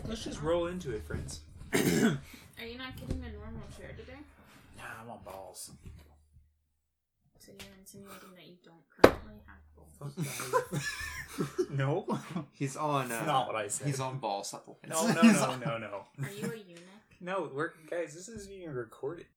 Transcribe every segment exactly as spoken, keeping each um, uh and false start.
Let's just roll into it, friends. Are you not getting a normal chair today? Nah, I'm on balls. So you're insinuating that you don't currently have balls? No. He's on. Uh, Not what I said. He's on ball supplements. No, no, He's no, on- no, no. Are you a eunuch? No, we're guys. This is being recorded.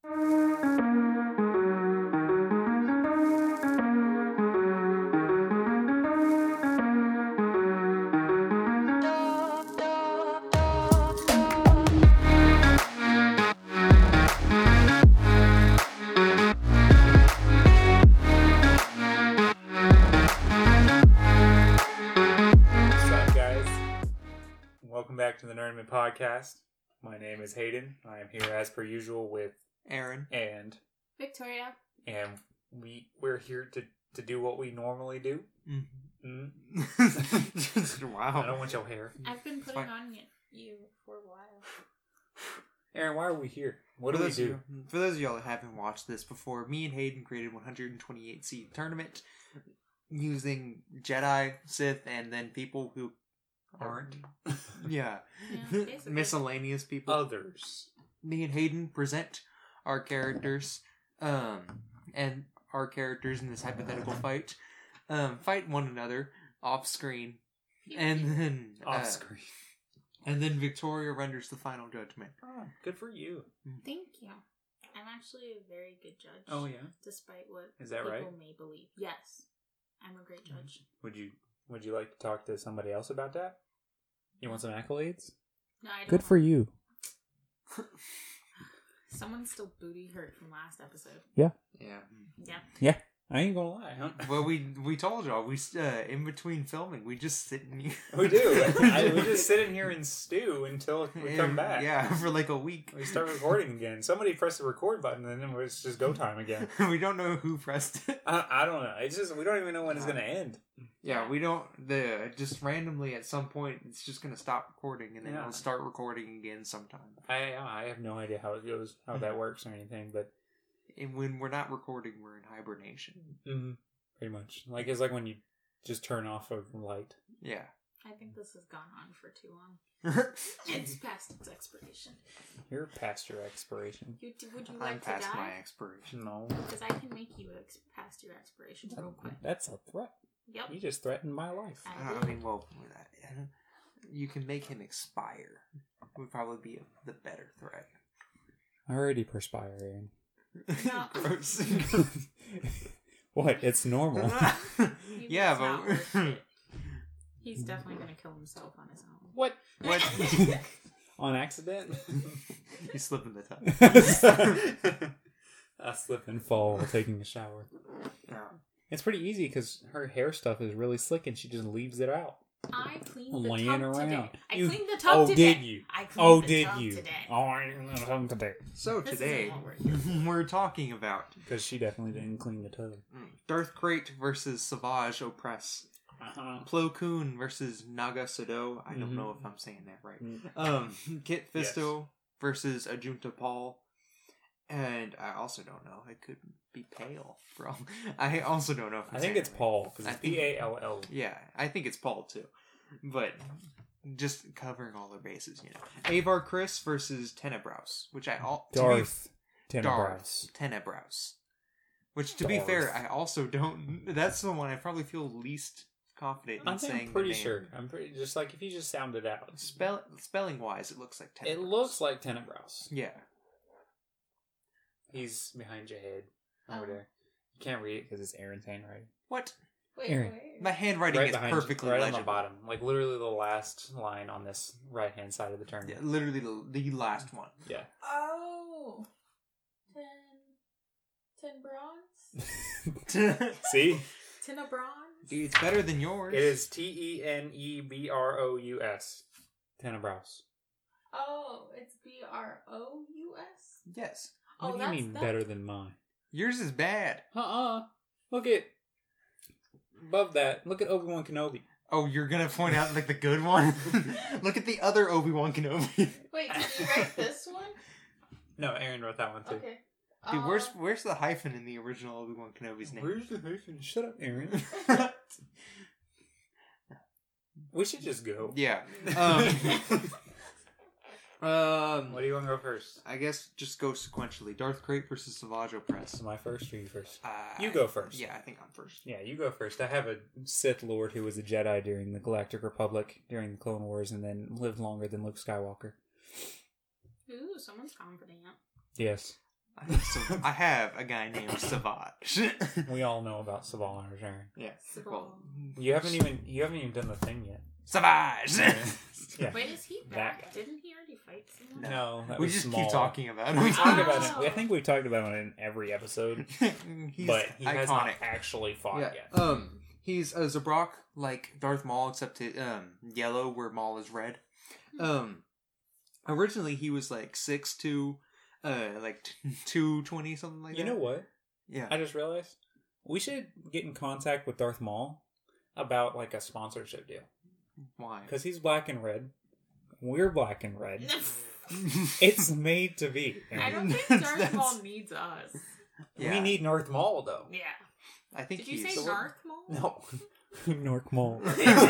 What's up, guys? Welcome back to the Nerdman Podcast. My name is Hayden. I am here as per usual with Aaron. and Victoria. and we we're here to to do what we normally do. Mm. I Wow. don't want your hair, I've been putting fine. on y- you for a while. Aaron. Why are we here? What for do we those do? Of you, for those of y'all that haven't watched this before, me and Hayden created one hundred twenty-eight seed tournament using Jedi, Sith, and then people who aren't. Yeah. Yeah, basically. Miscellaneous people. Others. Me and Hayden present our characters, um, and our characters in this hypothetical fight, um, fight one another off screen, and then uh, Off screen. and then Victoria renders the final judgment. Oh, good for you. Thank you. I'm actually a very good judge. Oh yeah. Despite what Is that people right? may believe. Yes. I'm a great judge. Would you Would you like to talk to somebody else about that? You want some accolades? No, I don't. Good for you. Someone's still booty hurt from last episode. Yeah. Yeah. Yeah. I ain't gonna lie. Huh? Well, we we told y'all we uh, in between filming we just sit in here. We do. I, we just sit in here and stew until we come And, back. Yeah, for like a week. We start recording again. Somebody press the record button, and then it's just go time again. We don't know who pressed it. I, I don't know. It's just we don't even know when it's gonna end. Yeah, we don't. The just randomly at some point it's just gonna stop recording and then Yeah. it'll start recording again sometime. I I have no idea how it goes, how that works or anything, but And when we're not recording, we're in hibernation. mm, pretty much like it's like when you just turn off a light. Yeah. I think this has gone on for too long. It's past its expiration. You're past your expiration. You, would you like I'm to past my die? expiration. No, Because I can make you ex- past your expiration real quick. that's a threat. Yep. You just threatened my life. I Uh, I did. mean, well, you can make him expire. Would probably be a, the better threat. I already perspire, Aaron. No. Gross. What? It's normal. He Yeah, was not but- worth it. He's definitely going to kill himself on his own. What? What? On accident? You slip in the tub. I slip and fall while taking a shower. Yeah. It's pretty easy because her hair stuff is really slick and she just leaves it out. I cleaned the Laying tub around. today. I You- cleaned the tub oh, today. did you? I cleaned Oh, the did tub you? today. Oh, I cleaned the tub today. So This today, isn't what we're we're talking about Because she definitely didn't clean the tub. Darth Krayt versus Savage Opress. Uh-huh. Plo Koon versus Naga Sado. I don't Mhm. know if I'm saying that right. Mm. Um, Kit Fisto versus Ajunta Paul. And I also don't know. It could be Pale, bro. I also don't know if I'm I saying think it's it right. Paul because I it's think- P A L L. Yeah, I think it's Paul too. But just covering all their bases, you know. Avar Chris versus Tenebraus, which I all to be- Darth Darth Tenebraus. Tenebraus. Which, to be fair, I also don't. That's the one I probably feel least confident in I think saying. I'm pretty the name. sure. I'm pretty just like if you just sound it out. Spell spelling wise, it looks like Tenebraus. It looks like Tenebraus. Yeah. He's behind your head over Oh. there. You can't read it because it's Aaron's handwriting. What? Wait, Aaron. wait. My handwriting Right is behind you, perfectly right legible. on the bottom, like literally the last line on this right hand side of the turn. Yeah, literally the, the last one. Yeah. Oh. Ten. Ten bronze? See, Ten of bronze? Dude, it's better than yours. it is T E N E B R O U S. Tenebraus. Oh, it's B R O U S? Yes. What Oh, do you that's mean that- better than mine? Yours is bad. Uh uh Look at above that. Look at Obi Wan Kenobi. Oh, you're gonna point out like the good one? Look at the other Obi-Wan Kenobi. Wait, did you write this one? No, Aaron wrote that one too. Okay. Dude, where's Uh, where's the hyphen in the original Obi-Wan Kenobi's name? Where's the hyphen? Shut up, Aaron. We should just go. Yeah. Um, Um, What do you want to go first? I guess just go sequentially. Darth Crate versus Savage Opress. Am I first or you first? Uh, You go first. Yeah, I think I'm first. Yeah, you go first. I have a Sith Lord who was a Jedi during the Galactic Republic, during the Clone Wars, and then lived longer than Luke Skywalker. Ooh, someone's confident. Yes. I have, some, I have a guy named Savage. We all know about Savage, Aaron. Yeah. Savage. Well, You haven't even you haven't even done the thing yet. Savage. Yeah. Wait, is he That back? guy. Didn't he already fight someone? No, that we was just small. keep talking about We him. talk about Oh. it. I think we've talked about it in every episode, He's but he iconic. has not actually fought Yeah. yet. Um, he's a Zabrak like Darth Maul, except it, um yellow where Maul is red. Um, originally he was like six two, uh, like two twenty something like You that. know what? Yeah. I just realized we should get in contact with Darth Maul about like a sponsorship deal Why? because he's black and red. We're black and red. It's made to be. I don't think That's- Darth that's- Maul needs us. Yeah. We need North Maul though. Yeah. I think Did you he's say Darth Maul? No. North Mall.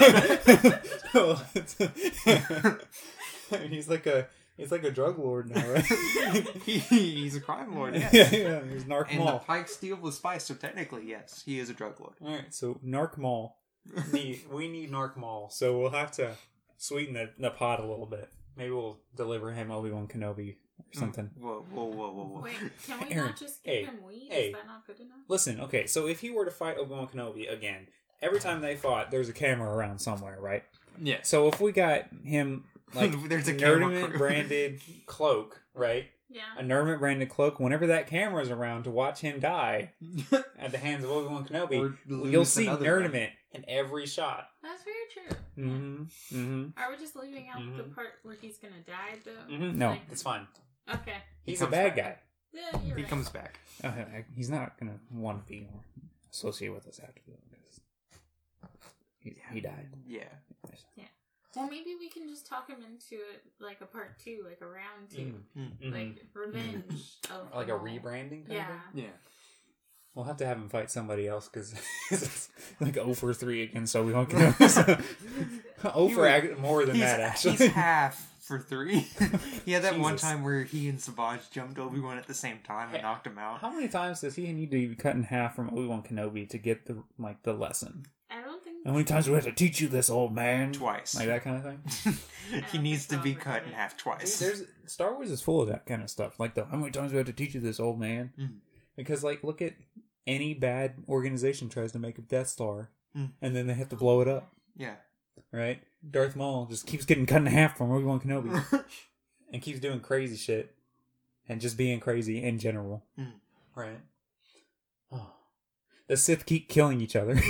he's like a he's like a drug lord now, right? He- he's a crime lord. yeah, Yes. yeah, he's Narc And the Mall. Pike steal the spice, so technically, yes, he is a drug lord. All right, so Narc Mall. Need, we need Narc Mall, so we'll have to sweeten the, the pot a little bit. Maybe we'll deliver him Obi-Wan Kenobi or something. Whoa, whoa, whoa, whoa, whoa. Wait, can we Aaron, not just give hey, him weed? hey. Is that not good enough? Listen, okay, so if he were to fight Obi-Wan Kenobi again, every time they fought, there's a camera around somewhere, right? Yes. So if we got him like There's a camera Nerdiment crew. branded cloak, right? Yeah. A Nerdiment branded cloak. Whenever that camera's around to watch him die at the hands of Obi-Wan Kenobi, Or lose you'll see another Nerdiment in every shot. That's very true. Mm-hmm. Mm-hmm. Are we just leaving out the Mhm. part where he's gonna die, though? Mm-hmm. No, Like- it's fine. Okay. He's He a comes bad back. guy. Yeah, you're He right. comes back. Uh, he's not gonna want to be associated with us after that because he, he died. Yeah. Well, maybe we can just talk him into it like a part two, like a round two. Mhm. Like, revenge of Like a them all. rebranding. Kind Yeah. Of thing? Yeah. We'll have to have him fight somebody else because it's like oh for three against Obi-Wan Kenobi. oh for He ac- more than he's, that, actually. He's half for three. He had that one Jesus. time where he and Savage jumped Obi-Wan at the same time and knocked him out. How many times does he need to be cut in half from Obi-Wan Kenobi to get the like the lesson? I don't think. How many times do we have to teach you this, old man? Twice. Like that kind of thing. He don't needs to think be so, cut but- in half twice. There's Star Wars is full of that kind of stuff. Like the how many times do we have to teach you this, old man? Mm. Because like look at any bad organization tries to make a Death Star, Mm. and then they have to blow it up, Yeah. right? Darth Maul just keeps getting cut in half from Obi-Wan Kenobi. And keeps doing crazy shit and just being crazy in general. Mm. Right? Oh. The Sith keep killing each other.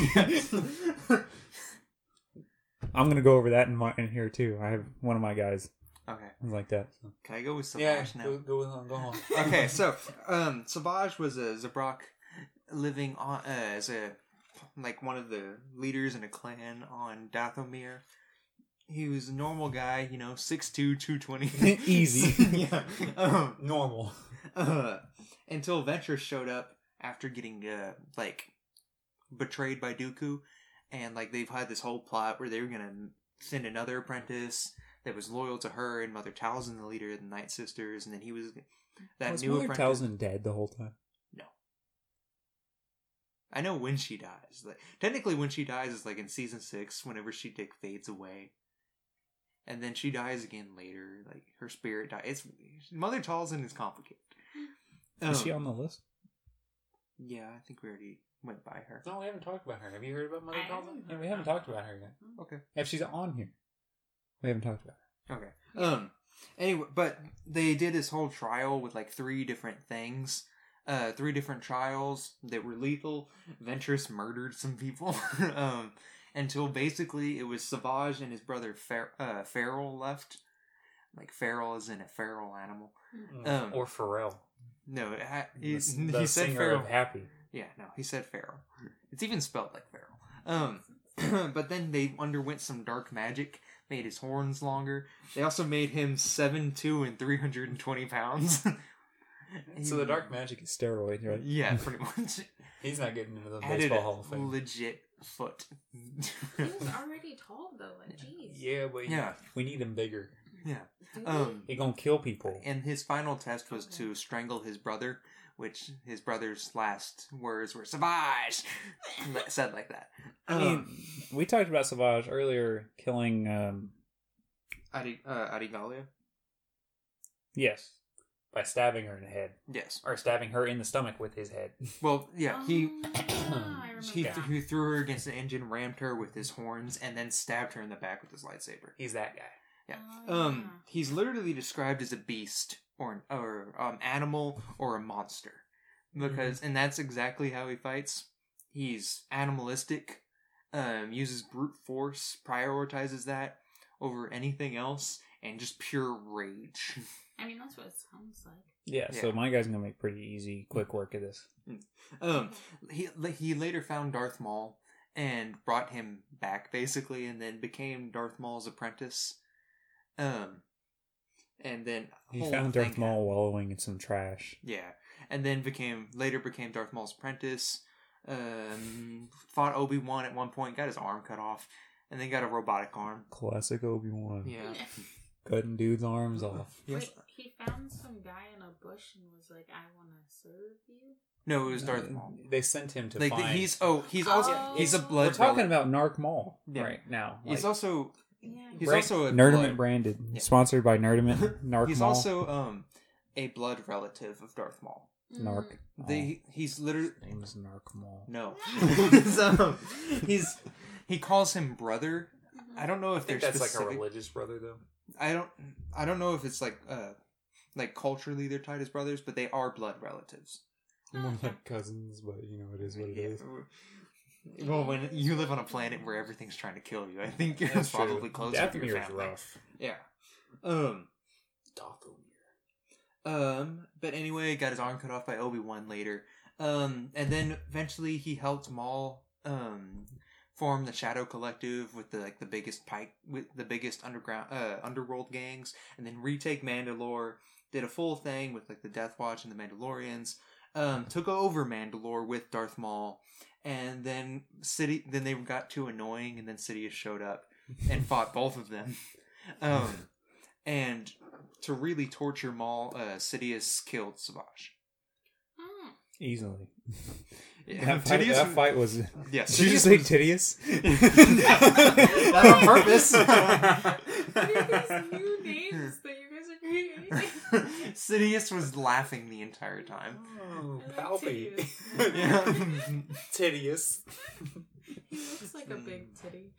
I'm going to go over that in, my, in here too. I have one of my guys Okay. is like that. So. Can I go with Savage Yeah, now? go, go on, go on. Okay, so um, Savage was a Zabrak living on uh, as a like one of the leaders in a clan on Dathomir. He was a normal guy, you know, six two, two twenty. Easy. Yeah. Um, Normal. uh, until Ventress showed up after getting uh, like betrayed by Dooku, and like they've had this whole plot where they were gonna send another apprentice that was loyal to her and Mother Talzin, the leader of the Night Sisters, and then he was that Was new Mother apprentice. Talzin dead the whole time? No, I know when she dies. Like technically, when she dies is like in season six, whenever she like fades away, and then she dies again later. Like her spirit dies. It's Mother Talzin is complicated. Is Um, she on the list? Yeah, I think we already went by her. No, we haven't talked about her. Have you heard about Mother I Talzin? haven't Yeah, heard we haven't about talked about her yet. Okay. If she's on here, we haven't talked about her. Okay. Um. Anyway, but they did this whole trial with like three different things, uh, three different trials that were lethal. Ventress murdered some people, um, until basically it was Savage and his brother Fer- uh, Feral left. Like feral is in a feral animal. Um, or Pharrell. No, it ha- he, The, he the said singer feral. of Happy. Yeah, no, he said feral. It's even spelled like feral. Um, but then they underwent some dark magic, made his horns longer. They also made him seven two and three hundred and twenty pounds. So the dark magic is steroids, right? Yeah, pretty much. He's not getting into the Added baseball Hall of a Fame. legit foot. He was already tall, though. Like, jeez. Yeah, but Yeah. we need him bigger. Yeah. Do Um, He gonna kill people. and his final test was Okay. to strangle his brother, which his brother's last words were "Savage," said like that. I Um, mean, we talked about Savage earlier killing. Um, Adi, uh, Adigalia? yes, by stabbing her in the head, Yes. or stabbing her in the stomach with his head. Well, yeah, he Oh, I remember he, that. he threw her against the engine, rammed her with his horns, and then stabbed her in the back with his lightsaber. He's that guy. Yeah. Oh, Um, yeah. he's literally described as a beast or an or um animal or a monster because, and that's exactly how he fights. He's animalistic, um, uses brute force, prioritizes that over anything else, and just pure rage. I mean, that's what it sounds like. Yeah, so Yeah. my guy's gonna make pretty easy, quick work of this. Um, he he later found Darth Maul and brought him back basically, and then became Darth Maul's apprentice. Um, and then He whole found thing Darth Maul wallowing in some trash. Yeah, and then became later became Darth Maul's apprentice. Um, fought Obi-Wan at one point, got his arm cut off, and then got a robotic arm. Classic Obi-Wan. Yeah. Cutting dudes' arms off. Yes. Wait, he found some guy in a bush and was like, "I want to serve you." No, it was Darth Maul. They sent him to Like find... he's oh he's also Oh. he's a We're blood. We're talking relic. about Narc Maul Yeah. right now. He's Like, also Yeah. he's Brand- also a Nerdiment blood- branded. Yeah. Sponsored by Nerdiment. Narc he's Maul. also um a blood relative of Darth Maul. Narc. They he's literally His name is Narc Maul. no. So, he's he calls him brother. I don't know if I think they're that's like a specific. religious brother, though. I don't I don't know if it's like uh like culturally they're tied as brothers, but they are blood relatives. More like cousins, but you know, it is what it is. Well, when you live on a planet where everything's trying to kill you, I think you're That's probably true. closer to your Dathomir is family. rough. Yeah. Um. Dathomir. Um. But anyway, got his arm cut off by Obi-Wan later. Um. And then eventually he helped Maul um form the Shadow Collective with the like the biggest pike with the biggest underground uh underworld gangs, and then retake Mandalore. Did a full thing with like the Death Watch and the Mandalorians. Um, took over Mandalore with Darth Maul, and then City. Then they got too annoying, and then Sidious showed up and fought both of them. Um, and to really torture Maul, uh, Sidious killed Savage. Oh. Easily. Yeah, That, fight, Sidious- that fight was... Yeah, Did you Sidious just say was- tedious? Not on purpose. What are these new names that you guys are creating? Sidious was laughing the entire time. Oh, I like Palpy. tedious. Yeah. Tedious. He looks like a big titty.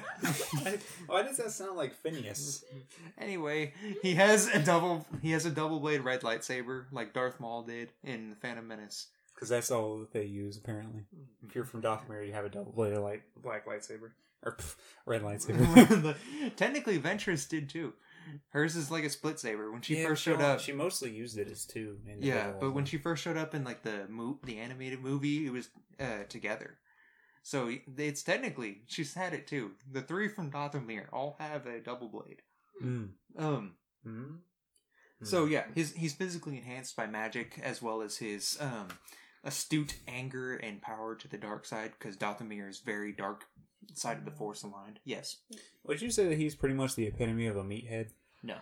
Why does that sound like Phineas? Anyway, he has a double. He has a double blade red lightsaber like Darth Maul did in the Phantom Menace. Because that's all that they use, apparently. If you're from Dathomir, you have a double-bladed light, black lightsaber. Or pff, red lightsaber. Technically, Ventress did too. Hers is like a split saber. When she Yeah, first she showed only- up, She mostly used it as two. yeah. individuals. But when she first showed up in like the mo- the animated movie, it was uh, together. So it's technically she's had it too. The three from Dathomir all have a double blade. Mm. Um. Mm. So yeah, his he's physically enhanced by magic as well as his um astute anger and power to the dark side because Dathomir is very dark side of the Force aligned. Yes. Would you say that he's pretty much the epitome of a meathead? No.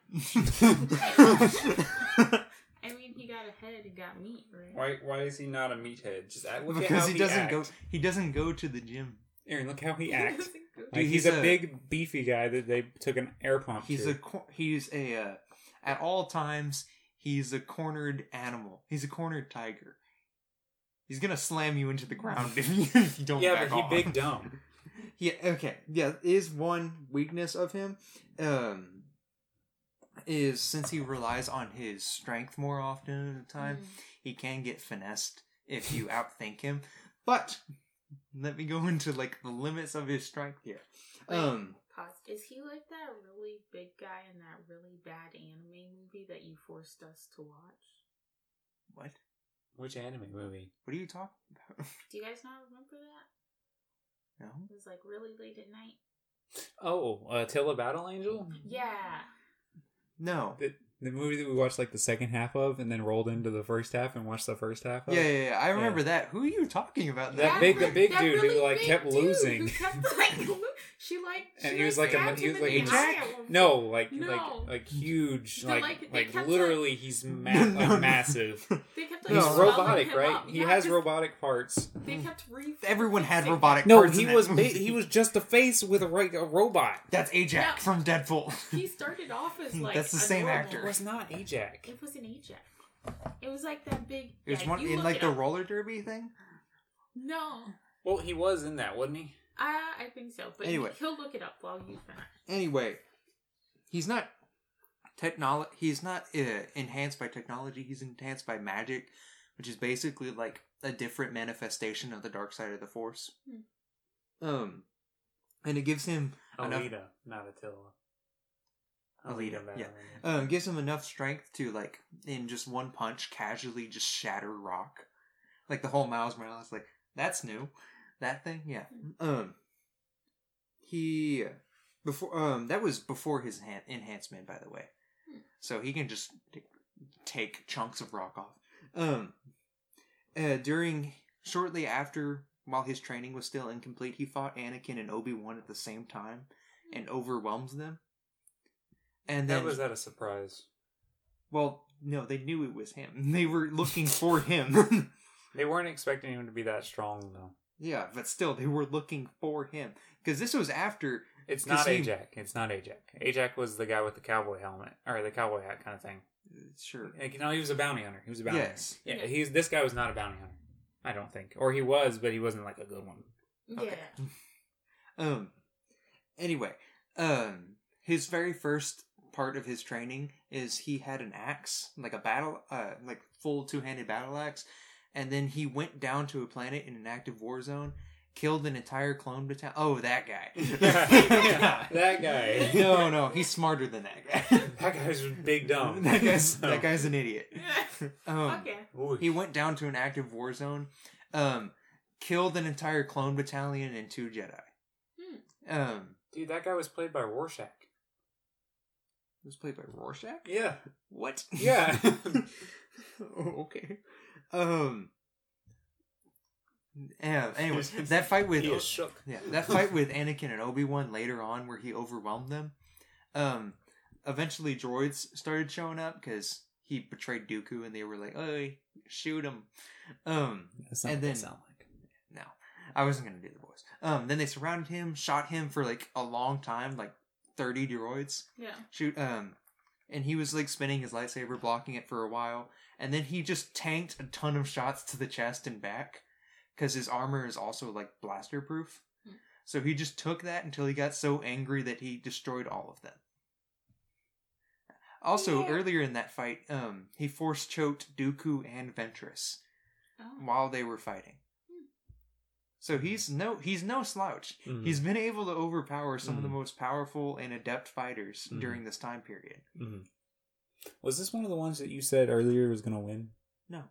I mean, he got a head, he got meat, right? Why? Why is he not a meathead? Just act, look at because how he he doesn't act. go he doesn't go to the gym. Aaron, look how he acts. Doesn't go- Like, Dude, he's, he's a, a- big, beefy guy that they took an air pump He's to. a cor- he's a uh, at all times he's a cornered animal. He's a cornered tiger. He's gonna slam you into the ground if you, if you don't. yeah, back but he off. big dumb. Yeah, okay. Yeah, is one weakness of him. Um is since he relies on his strength more often at the time, Mm. he can get finessed if you outthink him. But let me go into like the limits of his strength here. Wait, Um pause. Is he like that really big guy in that really bad anime movie that you forced us to watch? what? Which anime movie? What are you talking about? Do you guys not remember that? No. It was like really late at night. Oh, uh, Tilla Battle Angel? Yeah. No. The, the movie that we watched like the second half of and then rolled into the first half and watched the first half of? Yeah, yeah, yeah. I remember that. Who are you talking about? That That big- the re- big that dude who, really like, big kept dude losing. who kept, like, lo- She like And she, he was like a stabbed he him was in like the a eye at one no point. like No. like like huge No, like like, like, they kept, literally he's ma- No, like no. massive. They kept He's like, No. swelling robotic, him right? up. He Yeah, has 'cause robotic parts. They kept re- Everyone had fixing robotic No, parts he in that was movie. ba- he was just a face with a right a robot. That's Ajax Yeah. from Deadpool. He started off as like That's the a same normal- actor. It was not Ajax. It was an Ajax. It was like that big. It was yeah, one you in look like it the up. roller derby thing. No, Well, he was in that, wasn't he? I I think so. But Anyway. he'll look it up while you finish. Anyway, he's not technology. He's not uh, enhanced by technology. He's enhanced by magic, which is basically like a different manifestation of the dark side of the Force. Hmm. Um, and it gives him enough. Alita, not Attila. Alita, better yeah. than- Um, gives him enough strength to like in just one punch casually just shatter rock, like the whole Miles Morales. Like that's new, that thing. Yeah. Um, he before um that was before his han- enhancement, by the way. So he can just t- take chunks of rock off. Um, uh, during shortly after, while his training was still incomplete, he fought Anakin and Obi-Wan at the same time and overwhelmed them. And then, That was at a surprise. well, no, they knew it was him. They were looking for him. They weren't expecting him to be that strong, though. Yeah, but still, they were looking for him because this was after. It's 'Cause not he- Ajax. It's not Ajax. Ajax was the guy with the cowboy helmet or the cowboy hat kind of thing. Sure. Like, no, he was a bounty hunter. He was a bounty Yes. hunter. Yeah, Yeah. he's this guy was not a bounty hunter. I don't think, or he was, but he wasn't like a good one. Okay. Yeah. Um. Anyway, um, his very first part of his training is he had an axe, like a battle, uh, like full two-handed battle axe, and then he went down to a planet in an active war zone, killed an entire clone battalion. Oh, that guy. Yeah, that guy. No, no, he's smarter than that guy. That guy's big dumb. that guy's So- that guy's an idiot. Um, Okay. Ooh. He went down to an active war zone, um, killed an entire clone battalion and two Jedi. Hmm. Um, Dude, that guy was played by Rorschach. it was played by Rorschach. Yeah. What? Yeah. Oh, okay. Um. Yeah. Anyways, that fight with He is shook. yeah, that fight with Anakin and Obi-Wan later on, where he overwhelmed them. Um. Eventually, droids started showing up because he betrayed Dooku, and they were like, "Oh, shoot him." Um. That's not not what what they they sound sound like. No, I wasn't gonna do the voice. Um. Then they surrounded him, shot him for like a long time, like thirty droids. Yeah. Shoot. Um. And he was like spinning his lightsaber, blocking it for a while, and then he just tanked a ton of shots to the chest and back, because his armor is also like blaster proof. Hmm. So he just took that until he got so angry that he destroyed all of them. Also, Yeah. earlier in that fight, um, he force choked Dooku and Ventress Oh. while they were fighting. Hmm. So he's no he's no slouch. Mhm. He's been able to overpower some of the Mhm. most powerful and adept fighters Mhm. during this time period. Mhm. Was this one of the ones that you said earlier was going to win? No.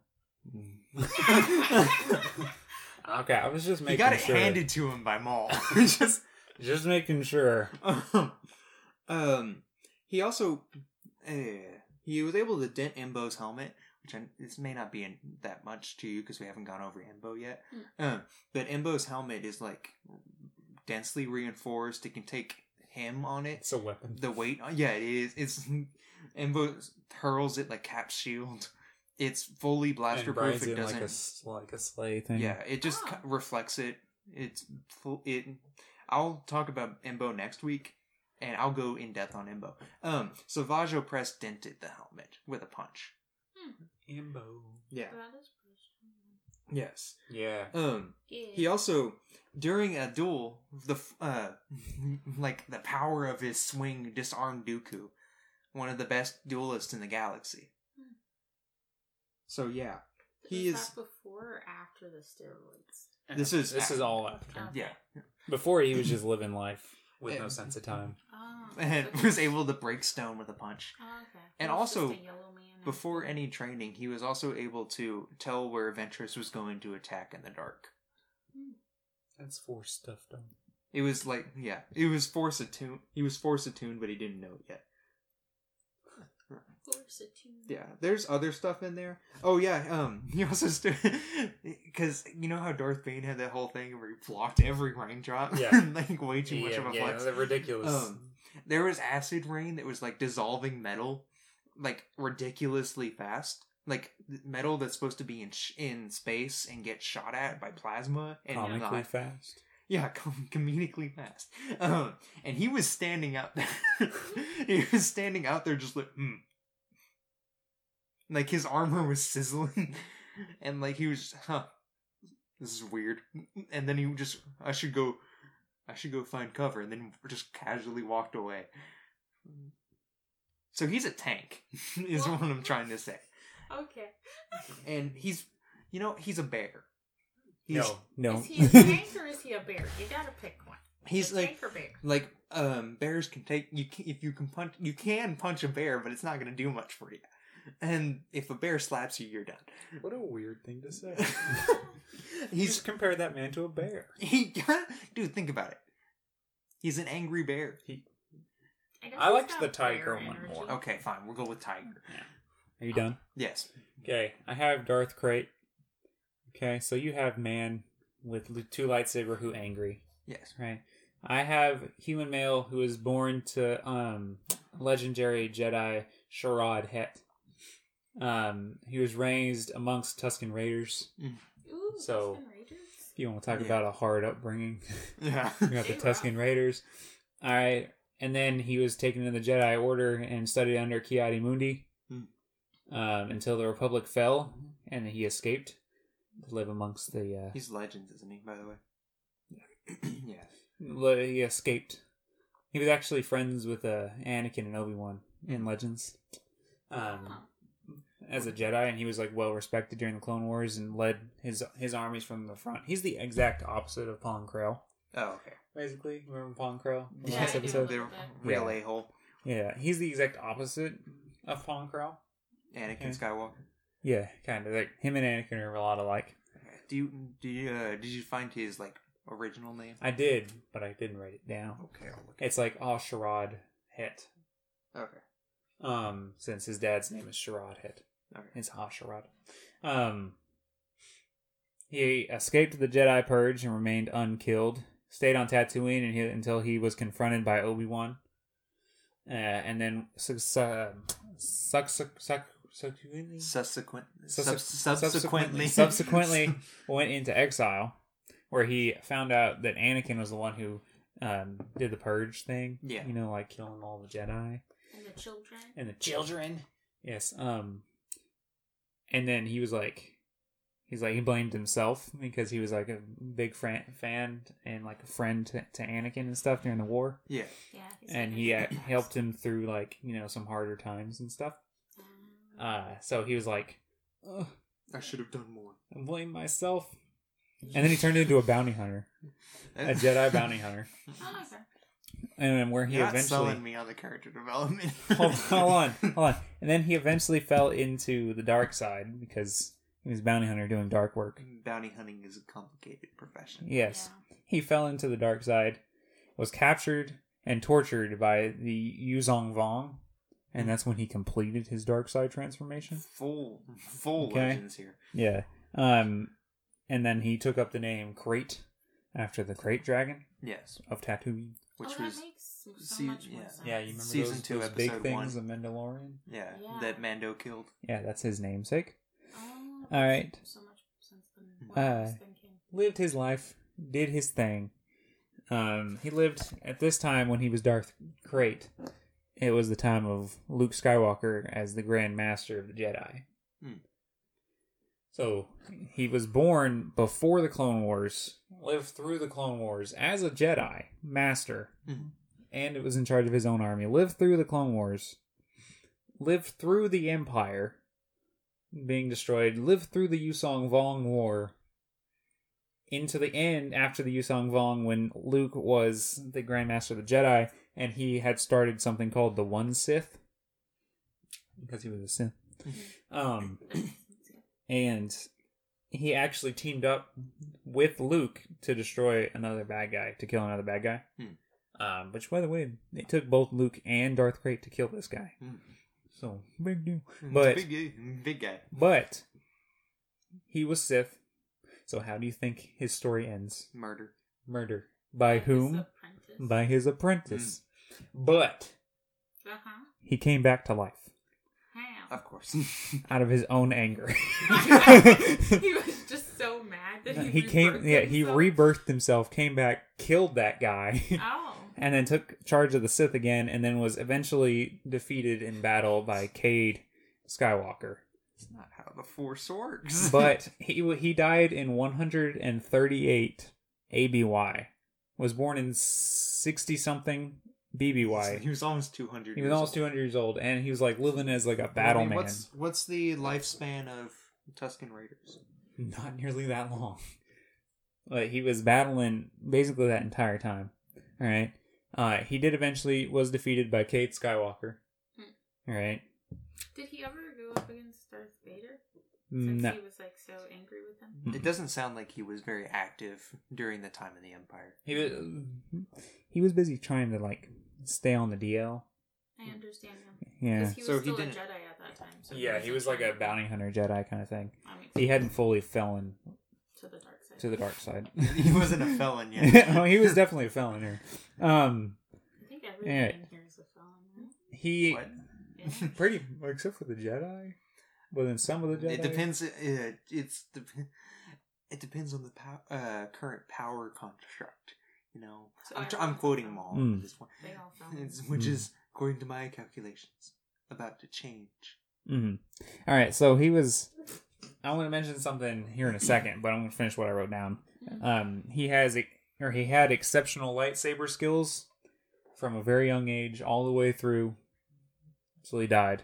Okay, I was just He making got it sure. handed to him by Maul. just, just making sure. um, he also uh, he was able to dent Embo's helmet, which I, this may not be in that much to you because we haven't gone over Embo yet. Um, but Embo's helmet is like densely reinforced. It can take him on it. It's a weapon. The weight, yeah, it is. It's Embo hurls it like Cap's shield. It's fully blaster And proof. rides It in doesn't. like a s- like a sleigh thing. Yeah, it just Ah. c- reflects it. It's full. It. I'll talk about Embo next week, and I'll go in depth on Embo. Um, Savage Opress dented the helmet with a punch. Imbo. Yeah. That is pretty Yes. Yeah. Um. Yeah. He also during a duel, the f- uh, like the power of his swing disarmed Dooku, one of the best duelists in the galaxy. Hmm. So yeah, Was he is. that before or after the steroids? This is this is all after. Okay. Yeah, Before he was just living life with no And- sense of time. Oh. and so he- was able to break stone with a punch. Oh, okay. and He was also, just a yellow man and- Before any training, he was also able to tell where Ventress was going to attack in the dark. That's force stuff, though. It was like, yeah, it was force attuned. He was force attuned, but he didn't know it yet. Force Substitute. Yeah, there's other stuff in there. Oh yeah, um, he also stood because you know how Darth Bane had that whole thing where he blocked every raindrop. Yeah. Like way too much yeah, of a yeah, flex. they're ridiculous. Um, there was acid rain that was like dissolving metal, like ridiculously fast. Like metal that's supposed to be in sh- in space and get shot at by plasma and Comically not. fast. Yeah, com- comedically fast. Um, and he was standing out there. He was standing out there just like, hmm. Like his armor was sizzling. And like he was just, huh. This is weird. And then he just, I should go, I should go find cover. And then just casually walked away. So he's a tank, is what I'm trying to say. Okay. And he's, you know, he's a bear. He's, No, no. Is he a tank or is he a bear? You gotta pick one. He's a like, tank or bear? like um bears can take you can, if you can punch you can punch a bear, but it's not going to do much for you. And if a bear slaps you, you're done. What a weird thing to say. He's Just compared that man to a bear. he dude, think about it. He's an angry bear. He, guess I he's liked got the tiger bear one energy. more. okay, fine. We'll go with tiger. Are you done? Yes. Okay, I have Darth Crate. Okay, so you have man with l- two lightsaber who angry, Yes. right? I have human male who is born to um legendary Jedi Sharad Het. Um, he was raised amongst Tusken Raiders. Ooh, So- Tusken Raiders? If you want to talk Yeah. about a hard upbringing, Yeah. you got the Hey, Tusken Raiders. All right, and then he was taken in the Jedi Order and studied under Ki-Adi Mundi Hmm. um, until the Republic fell, and he escaped to live amongst the. Uh, He's legends, isn't he? By the way. Yeah. li- he escaped. He was actually friends with uh, Anakin and Obi-Wan in Legends, um, as a Jedi, and he was like well respected during the Clone Wars and led his his armies from the front. He's the exact opposite of Pong Krell. Oh, okay. Basically, remember Pong Krell? from the Yeah, last I do. episode? The Yeah. real a-hole. Yeah, he's the exact opposite of Pong Krell. Anakin Okay. Skywalker. Yeah, kind of. Like him and Anakin are a lot alike. Do you do you uh, did you find his like original name? I did, but I didn't write it down. Okay, I'll look. It's like Ah Sharad Het. Okay. Um, since his dad's name is Sharad Het. Okay. It's Ah Sharad. Um, he escaped the Jedi Purge and remained unkilled. Stayed on Tatooine and he, until he was confronted by Obi-Wan. Uh, and then su- su- uh, suc- suc- suc- subsequently, Subsequent, Subse- sub- subsequently, subsequently went into exile, where he found out that Anakin was the one who um, did the purge thing. Yeah. You know, like killing all the Jedi And the children? and the children. Yes. Um. And then he was like, he's like he blamed himself because he was like a big fan, fan and like a friend to, to Anakin and stuff during the war, yeah. Yeah. he's and like he a- uh, helped him through like you know some harder times and stuff. Um, Uh. So he was like, Ugh, I should have done more. I blame myself. And then he turned into a bounty hunter, a Jedi bounty hunter, oh, okay. and then where he You're not eventually selling me on the character development. hold, hold on, hold on, and then he eventually fell into the dark side because he was a bounty hunter doing dark work. Bounty hunting is a complicated profession. Yes, Yeah. he fell into the dark side, was captured and tortured by the Yuzong Vong, and that's when he completed his dark side transformation. Full, full Okay. legends here. Yeah, um, and then he took up the name Crate after the Crate Dragon Yes, of Tatooine. which oh, that was makes so see- much more yeah. sense. Yeah, you remember Season those, two, those big episode things, one. the Mandalorian? yeah, Yeah. that Mando killed. Yeah, that's his namesake. Oh, All right. makes So much sense than what I was Uh, thinking. Lived his life, did his thing. Um, he lived at this time when he was Darth Crate. It was the time of Luke Skywalker as the Grand Master of the Jedi. Hmm. So he was born before the Clone Wars, lived through the Clone Wars as a Jedi Master, Mhm. and it was in charge of his own army. Lived through the Clone Wars, lived through the Empire being destroyed, lived through the Yusong Vong War, into the end after the Yusong Vong when Luke was the Grand Master of the Jedi, and he had started something called the One Sith, because he was a Sith. Um, and he actually teamed up with Luke to destroy another bad guy, to kill another bad guy. Hmm. Um, which, by the way, it took both Luke and Darth Crate to kill this guy. Hmm. So big deal. It's But big, guy- big guy. but he was Sith. So how do you think his story ends? Murder. Murder. By His whom? apprentice. By his apprentice. But Uh-huh. he came back to life How? Of course. out of his own anger. He was just so mad that he he came rebirthed yeah, he himself. rebirthed himself, came back, killed that guy. Oh. And then took charge of the Sith again, and then was eventually defeated in battle by Cade Skywalker. That's not how the Force works. But he he died in one hundred thirty-eight A B Y. Was born in sixty something B B Y. He was almost two hundred. He was almost two hundred years old, and he was like living as like a battle I mean, man. What's what's the lifespan of Tusken Raiders? Not nearly that long. But he was battling basically that entire time. All right. Uh, he did eventually was defeated by Cade Skywalker. Hmm. All right. Did he ever go up against Darth Vader? Since No. he was like so angry with him. It doesn't sound like he was very active during the time of the Empire. He was he was busy trying to like stay on the D L. I understand him. Yeah. Because he was So he still a didn't- Jedi at that time. So Yeah, he wasn't was like a trying to- bounty hunter Jedi kind of thing. That makes He sense. hadn't fully fallen To the dark side. to the dark side. He wasn't a felon yet. Oh, he was definitely a felon here. Um, I think everyone Yeah. in here is a felon, right? he What? Yeah. pretty except for the Jedi. Well, then some of the Jedi. It depends. Uh, it's dep- it depends on the pow- uh, current power construct. You know, So I'm, tr- everyone's I'm quoting a them all Mm. at this point, They all felons. It's- which Mm. is according to my calculations about to change. hmm All right, so he was. I want to mention something here in a second, but I'm going to finish what I wrote down. Um, he has e- or he had exceptional lightsaber skills from a very young age, all the way through, so he died.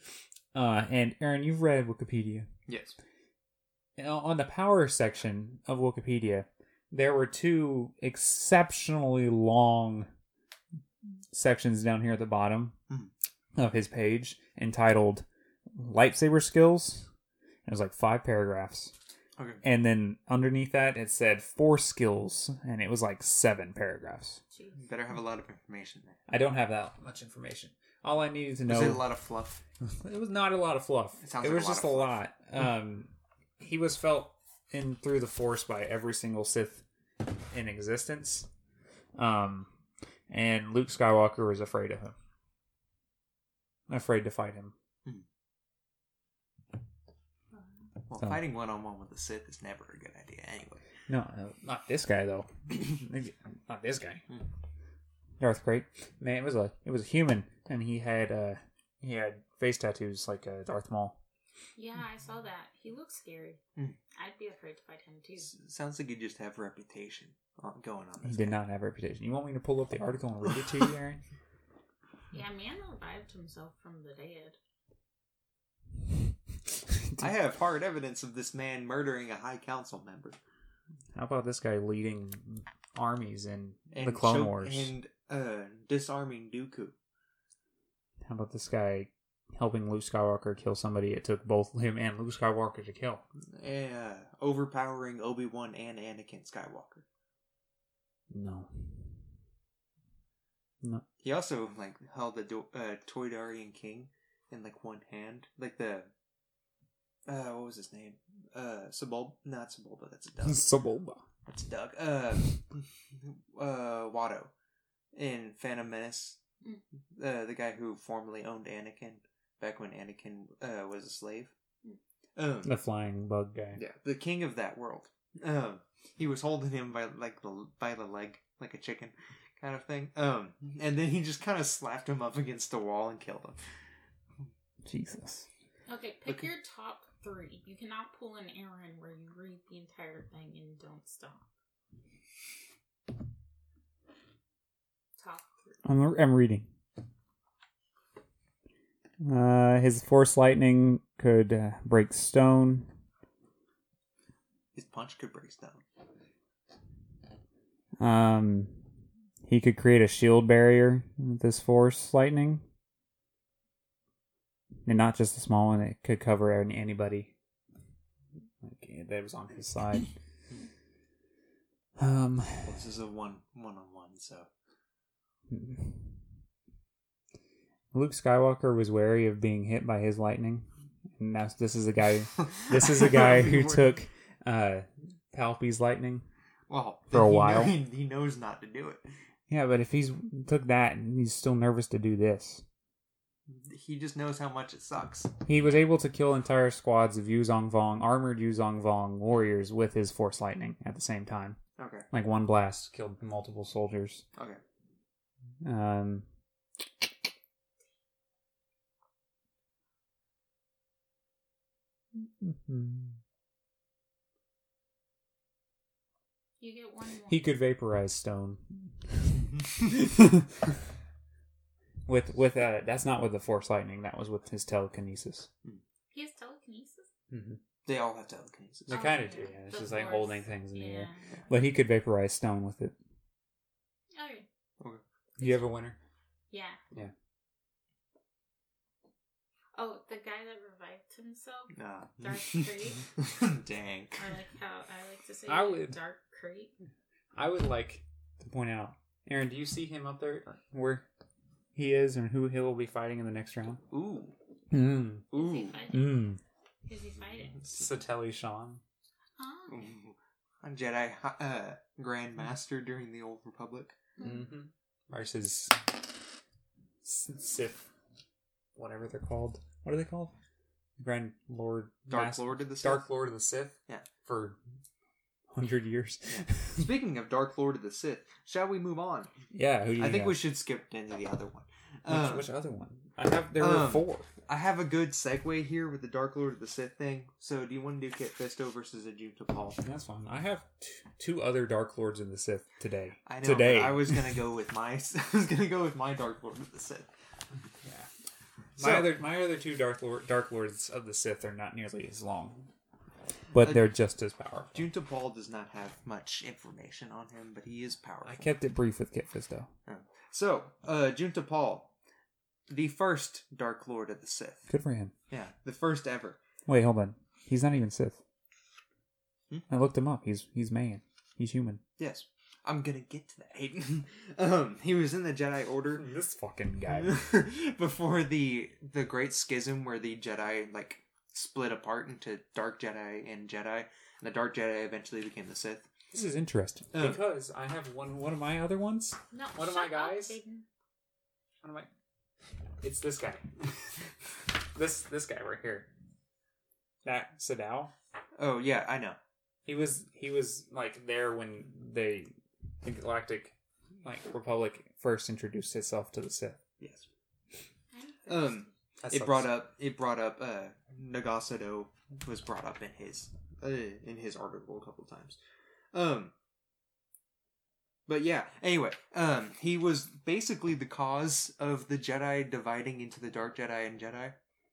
Uh, and Aaron, you've read Wikipedia. Yes. Now, on the power section of Wikipedia, there were two exceptionally long sections down here at the bottom Mhm. of his page entitled Lightsaber Skills. It was like five paragraphs. Okay. And then underneath that, it said Force Skills, and it was like seven paragraphs. Jeez. Better have a lot of information there. I don't have that much information. All I needed to know... Was it a lot of fluff? It was not a lot of fluff. It sounds It like was a lot just of a fluff. lot. Um, he was felt in through the Force by every single Sith in existence. Um, and Luke Skywalker was afraid of him. Afraid to fight him. Well, So- fighting one on one with the Sith is never a good idea anyway. No, no, not this guy though. Not this guy. Hmm. Darth Crate. Man, it was a it was a human, and he had uh he had face tattoos like uh, Darth Maul. Yeah, I saw that. He looks scary. Mm. I'd be afraid to fight him too. S- sounds like you just have reputation on- going on. He This did guy. not have a reputation. You want me to pull up the article and read it to you, Aaron? Yeah, man revived himself from the dead. I have hard evidence of this man murdering a High Council member. How about this guy leading armies in And the Clone choke- Wars? And uh, disarming Dooku. How about this guy helping Luke Skywalker kill somebody it took both him and Luke Skywalker to kill? Uh, overpowering Obi-Wan and Anakin Skywalker. No. No. He also like held the Do- uh, Toydarian king in like one hand, like the uh, what was his name? Uh, Sebulba, not Sebulba. That's a Doug. Sebulba. That's Doug. Uh, uh, Watto in Phantom Menace. Uh, the guy who formerly owned Anakin back when Anakin uh, was a slave. Um, The flying bug guy. yeah, the king of that world. Um, he was holding him by like the by the leg, like a chicken, kind of thing. Um, and then he just kind of slapped him up against the wall and killed him. Okay, Jesus. pick Okay. your top three. You cannot pull an Aaron where you read the entire thing and don't stop. Top three. I'm, I'm reading. Uh, his Force Lightning could uh, break stone. His punch could break stone. Um, he could create a shield barrier with his Force Lightning. And not just a small one, it could cover any- anybody okay, that was on his side. Um, Well, this is a one one on one, so Luke Skywalker was wary of being hit by his lightning, and that's this is a guy. This is a guy who took uh, Palpy's lightning. Well, for a he while. Know, he, he knows not to do it. Yeah, but if he's took that and he's still nervous to do this, He just knows how much it sucks. he was able to kill entire squads of Yuzong Vong, armored Yuzong Vong warriors with his Force lightning at the same time. Okay. Like one blast killed multiple soldiers. Okay. Um. You get one more. He could vaporize stone. with with uh, that's not with the Force lightning. That was with his telekinesis. He has telekinesis? Mm-hmm. They all have telekinesis. They Oh, kind of yeah. do. Yeah, it's The just like Force. holding things in the Yeah. air. But he could vaporize stone with it. Okay. Okay. You have a winner? Yeah. Yeah. Oh, the guy that revived himself? Nah. Dark Crate? Dang. I like how I like to say I it, would- Dark Crate. I would like to point out, Aaron. Do you see him up there where he is and who he will be fighting in the next round? Ooh. Mm. Who's he Ooh. fighting? Mm. Who's he fighting? Satelli Sean. Oh. Ooh. A Jedi uh, Grand Master during the Old Republic. Mm-hmm. Versus S- Sith, whatever they're called. What are they called? Grand Lord, Dark Mas- Lord of the Sith. Dark Lord of the Sith. Yeah. For hundred years. Speaking of Dark Lord of the Sith, shall we move on? Yeah. Who do you I think have? we should skip into the other one. Which, Um, which other one? I have. There were um, four. I have a good segue here with the Dark Lord of the Sith thing. So, do you want to do Kit Fisto versus Ajunta Paul? That's fine. I have t- two other Dark Lords of the Sith today. I know. Today. but I was gonna go with my. I was gonna go with my Dark Lord of the Sith. Yeah. So- My other my other two Dark Lord, Dark Lords of the Sith are not nearly as long, but they're just as powerful. Junta Paul does not have much information on him, but he is powerful. I kept it brief with Kit Fisto. So, uh, Junta Paul, the first Dark Lord of the Sith. Good for him. Yeah, the first ever. Wait, hold on. He's not even Sith. Hmm? I looked him up. He's he's man. He's human. Yes, I'm gonna get to that, Hayden. um, he was in the Jedi Order This fucking guy. before the the Great Schism, where the Jedi like split apart into Dark Jedi and Jedi, and the Dark Jedi eventually became the Sith. This is interesting Uh. because I have one one of my other ones. No, One of shut my up, guys? Hayden. One of my. It's this guy. this this guy right here. That Sadao. Oh yeah, I know. He was he was like there when they the Galactic like Republic first introduced itself to the Sith. Yes. I'm Um, That it sucks. brought up it brought up uh Nagasado was brought up in his uh, in his article a couple of times. Um but yeah, anyway, um he was basically the cause of the Jedi dividing into the Dark Jedi and Jedi.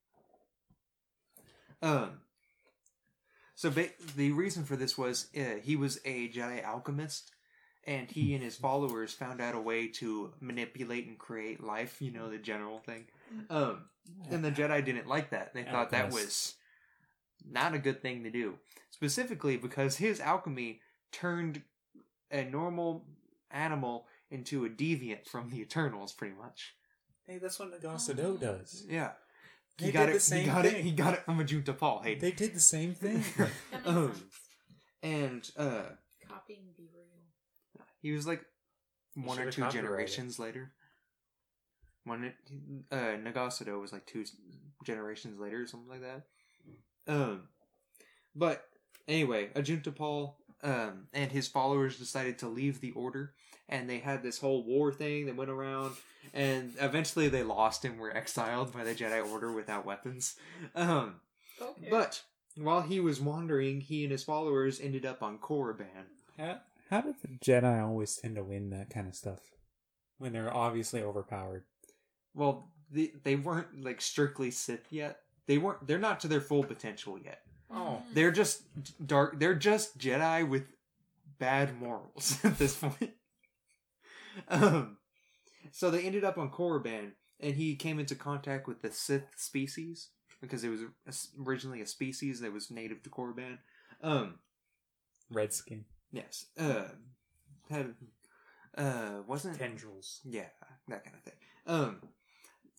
Um so ba- the reason for this was uh, he was a Jedi alchemist, and he and his followers found out a way to manipulate and create life, you know, the general thing. Um and the Jedi didn't like that. They thought that Alchemist. was not a good thing to do. Specifically because his alchemy turned a normal animal into a deviant from the Eternals, pretty much. Hey, that's what Nagasado does. Yeah. They He got did it the same he got thing. it he got it from a Junta Paul. Hey. They did the same thing. That makes Um, sense. and uh Copying be real. he was like one or should've two copyrighted. generations later. One it, uh Nagasado was like two s- generations later or something like that. Um but anyway, Ajunta Paul um and his followers decided to leave the order, and they had this whole war thing that went around, and eventually they lost and were exiled by the Jedi Order without weapons. Um Okay. but while he was wandering, he and his followers ended up on Korriban. how, how did the Jedi always tend to win that kind of stuff when they're obviously overpowered? Well, they they weren't like strictly Sith yet. They weren't. They're not to their full potential yet. Oh. Mm. They're just dark. They're just Jedi with bad morals at this point. Um, so they ended up on Korriban, and he came into contact with the Sith species because it was originally a species that was native to Korriban. Um, Redskin. yes. Uh, had uh wasn't Tendrils. yeah, that kind of thing. Um,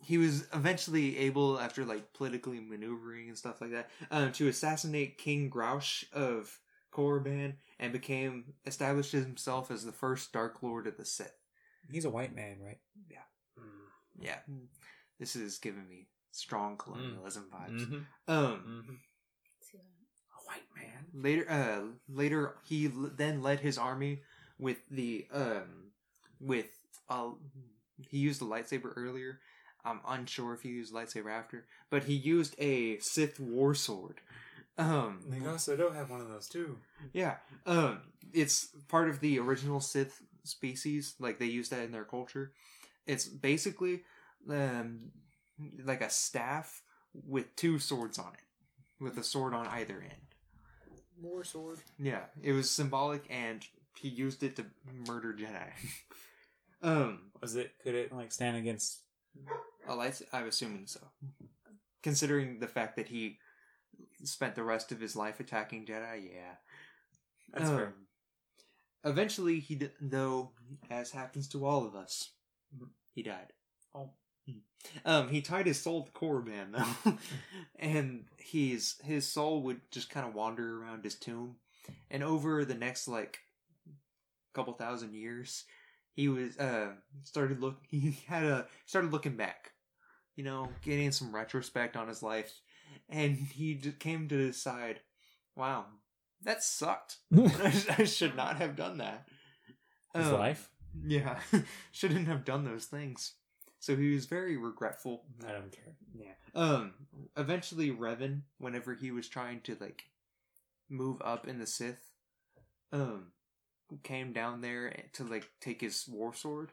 he was eventually able, after like politically maneuvering and stuff like that, um, to assassinate King Grouch of Korriban and became established himself as the first Dark Lord of the Sith. He's a white man, right? Yeah, this is giving me strong colonialism vibes. Mm-hmm. Um, Mm-hmm. See that? A white man. later, uh, later he l- then led his army with the um, with uh, he used a lightsaber earlier. I'm unsure if he used lightsaber after, but he used a Sith war sword. Um, They also don't have one of those too. yeah, um, it's part of the original Sith species. Like they use that in their culture. It's basically um, like a staff with two swords on it, with a sword on either end. War sword. Yeah, it was symbolic, and he used it to murder Jedi. um, Was it? Could it like stand against? a light, I'm assuming so, considering the fact that he spent the rest of his life attacking Jedi. Yeah, That's Um, fair. Eventually, he d- though, as happens to all of us, he died. Oh. Um, he tied his soul to Korriban though, and he's his soul would just kind of wander around his tomb, and over the next like couple thousand years, he was uh started look he had a started looking back, you know, getting some retrospect on his life, and he just came to decide, wow, that sucked. I should not have done that. His Um, life. Yeah, shouldn't have done those things. So he was very regretful. I don't care. Yeah. Um. Eventually, Revan, whenever he was trying to like move up in the Sith, um, came down there to like take his war sword.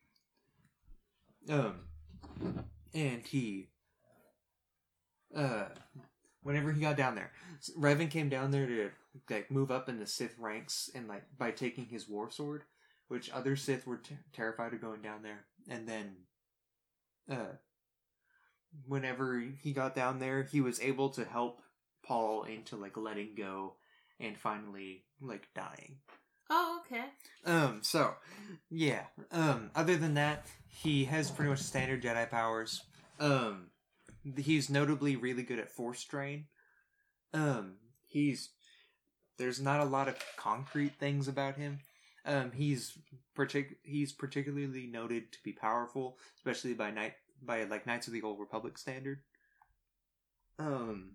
Um, and he, uh, whenever he got down there, Revan came down there to like move up in the Sith ranks and like by taking his war sword, which other Sith were t- terrified of going down there. And then, uh, whenever he got down there, he was able to help Paul into like letting go and finally like dying. Oh, okay. Um, so, yeah. Um, other than that, he has pretty much standard Jedi powers. Um, he's notably really good at Force Strain. Um, he's, there's not a lot of concrete things about him. Um, he's partic- he's particularly noted to be powerful, especially by night, by like Knights of the Old Republic standard. Um,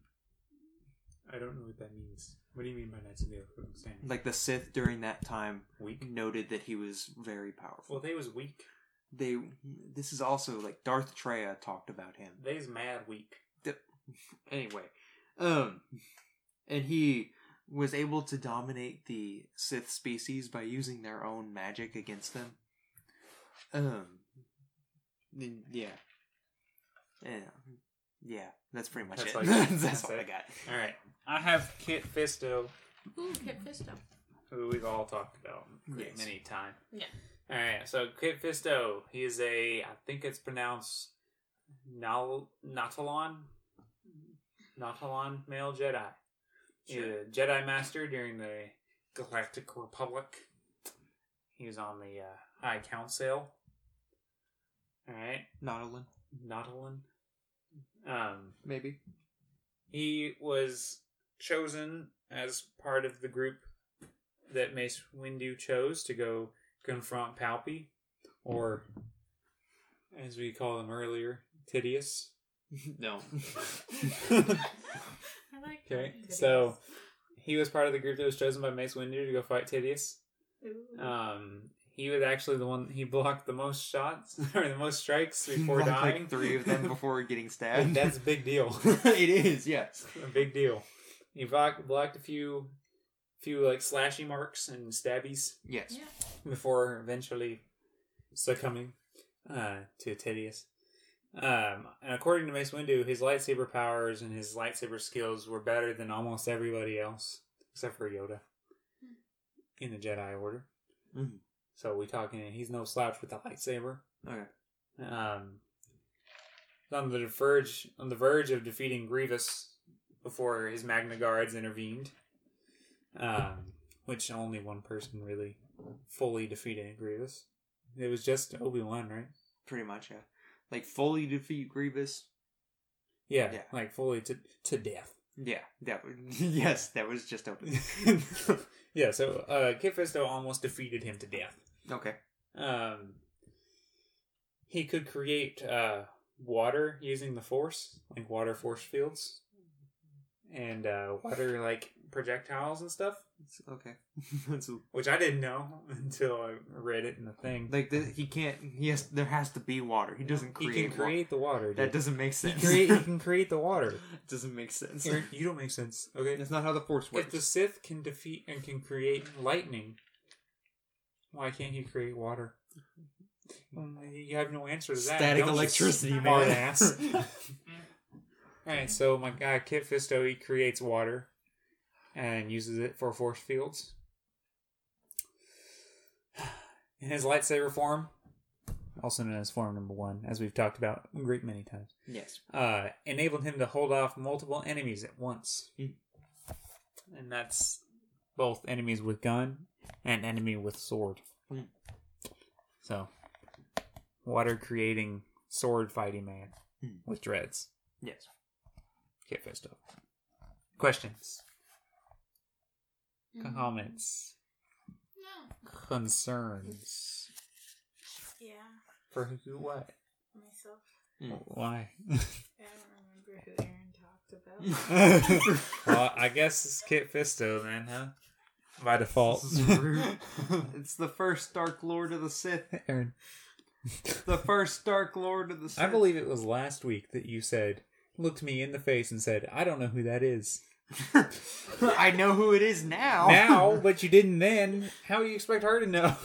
I don't know what that means. What do you mean by Knights of the Old Republic standard? like the Sith during that time Weak? noted that he was very powerful. Well, they was weak. They, this is also like Darth Treya talked about him. They's mad weak. Anyway, um, and he was able to dominate the Sith species by using their own magic against them. Um, and yeah, yeah, yeah. That's pretty much That's it. like- that's that's what I it. got. All right. I have Kit Fisto, Ooh, Kit Fisto. who we've all talked about Yes. many times. Yeah. All right. So Kit Fisto, he is a, I think it's pronounced Nal Natalon, Natalon male Jedi. He's a Jedi Master during the Galactic Republic. He was on the uh, High Council. All right, Nautilin, Nautilin. Um, maybe. he was chosen as part of the group that Mace Windu chose to go confront Palpy, or as we called him earlier, Tidius. No. I like Okay, that. so he was part of the group that was chosen by Mace Windu to go fight Tidius. Ooh. Um, he was actually the one, he blocked the most shots, or the most strikes before Like, dying. like three of them before getting stabbed. That's a big deal. it is, yes. A big deal. He blocked, blocked a few, few like slashy marks and stabbies Yes. Yeah. before eventually succumbing uh, to Tidius. Um, and according to Mace Windu, his lightsaber powers and his lightsaber skills were better than almost everybody else, except for Yoda, in the Jedi Order. Mhm. So we talking, he's no slouch with the lightsaber. Okay. Um, on the verge, on the verge of defeating Grievous before his Magna Guards intervened, um, which only one person really fully defeated Grievous. It was just Obi-Wan, right? Pretty much, yeah. like fully defeat Grievous. Yeah, Yeah. like fully to to death. Yeah, that was, yes, that was just open. Yeah, so uh, Kit Fisto almost defeated him to death. Okay. Um, he could create uh, water using the Force, like water force fields, and uh, water like projectiles and stuff, It's, okay. That's a- which I didn't know until I read it in the thing. like the, he can't. He has. There has to be water. He doesn't He create. can create the water. Wa- Dude. that doesn't make He, sense. create, he can create the water. doesn't make sense. Aaron, you don't make sense. Okay. That's not how the Force works. If the Sith can defeat and can create lightning, why can't he create water? Well, you have no answer to that. Static don't you, electricity, smart man. ass. Alright, so my guy Kit Fisto, he creates water and uses it for force fields. In his lightsaber form, also known as form number one, as we've talked about a great many times, Yes. uh, enabled him to hold off multiple enemies at once. Mm. And that's both enemies with gun and enemy with sword. Mm. So, water creating sword fighting man Mm. with dreads. Yes. Kit Fisto. Questions? Mhm. Comments? No. Concerns? Yeah. For who? What? Myself. Why? I don't remember who Aaron talked about. Well, I guess it's Kit Fisto then, huh? By default. It's the first Dark Lord of the Sith. Aaron. The first Dark Lord of the Sith. I believe it was last week that you said, looked me in the face and said, I don't know who that is. I know who it is now. Now, but you didn't then. How do you expect her to know?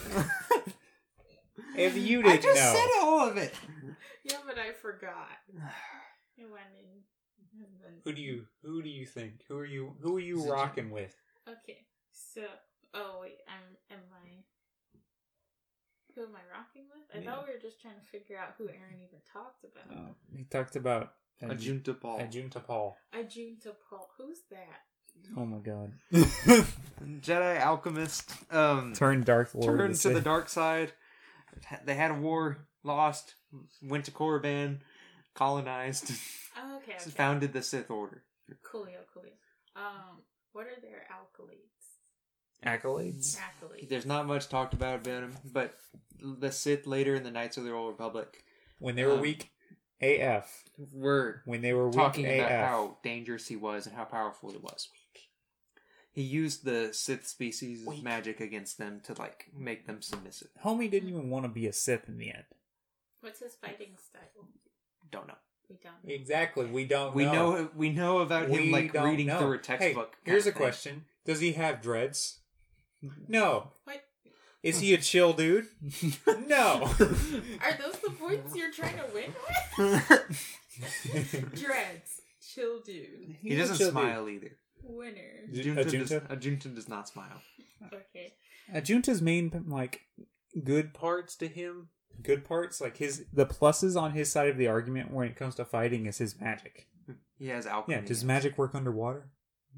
If you I didn't just know. said all of it. Yeah, but I forgot. It went in. and then- Who do you who do you think? Who are you who are you Is it rocking with? Okay, so oh wait, I'm am I who am I rocking with? I Yeah. thought we were just trying to figure out who Aaron even talked about. Uh, he talked about A Junta Paul. Ajunta Paul. Ajunta Paul. Who's that? Oh my god. Jedi alchemist. Um, Turn Dark Lord. turned of to the Sith. dark side. They had a war, lost, went to Korriban, colonized, Oh, okay, okay. founded the Sith Order. Coolio, coolio. Um, what are their accolades? Accolades. Accolades. There's not much talked about about him, but the Sith later in the Knights of the Old Republic When they were Um, weak A F. were When they were weak talking A F. about how dangerous he was and how powerful he was. He used the Sith species Weak. magic against them to like make them submissive. Homie didn't even want to be a Sith in the end. What's his fighting style? Don't know. We don't. Exactly. We don't We know. know we know about him We like don't reading know. through a textbook. Hey, here's a kind of thing. question. Does he have dreads? No. What? Is he a chill dude? No. Are those the points you're trying to win with? Dreads. Chill dude. He doesn't He's a chill smile either. Winner. Ju- Junta a does, junta? a junta does not smile. Okay. Uh, Junta's main like good parts to him, good parts like his the pluses on his side of the argument when it comes to fighting is his magic. He has alchemy. Yeah, does magic work underwater?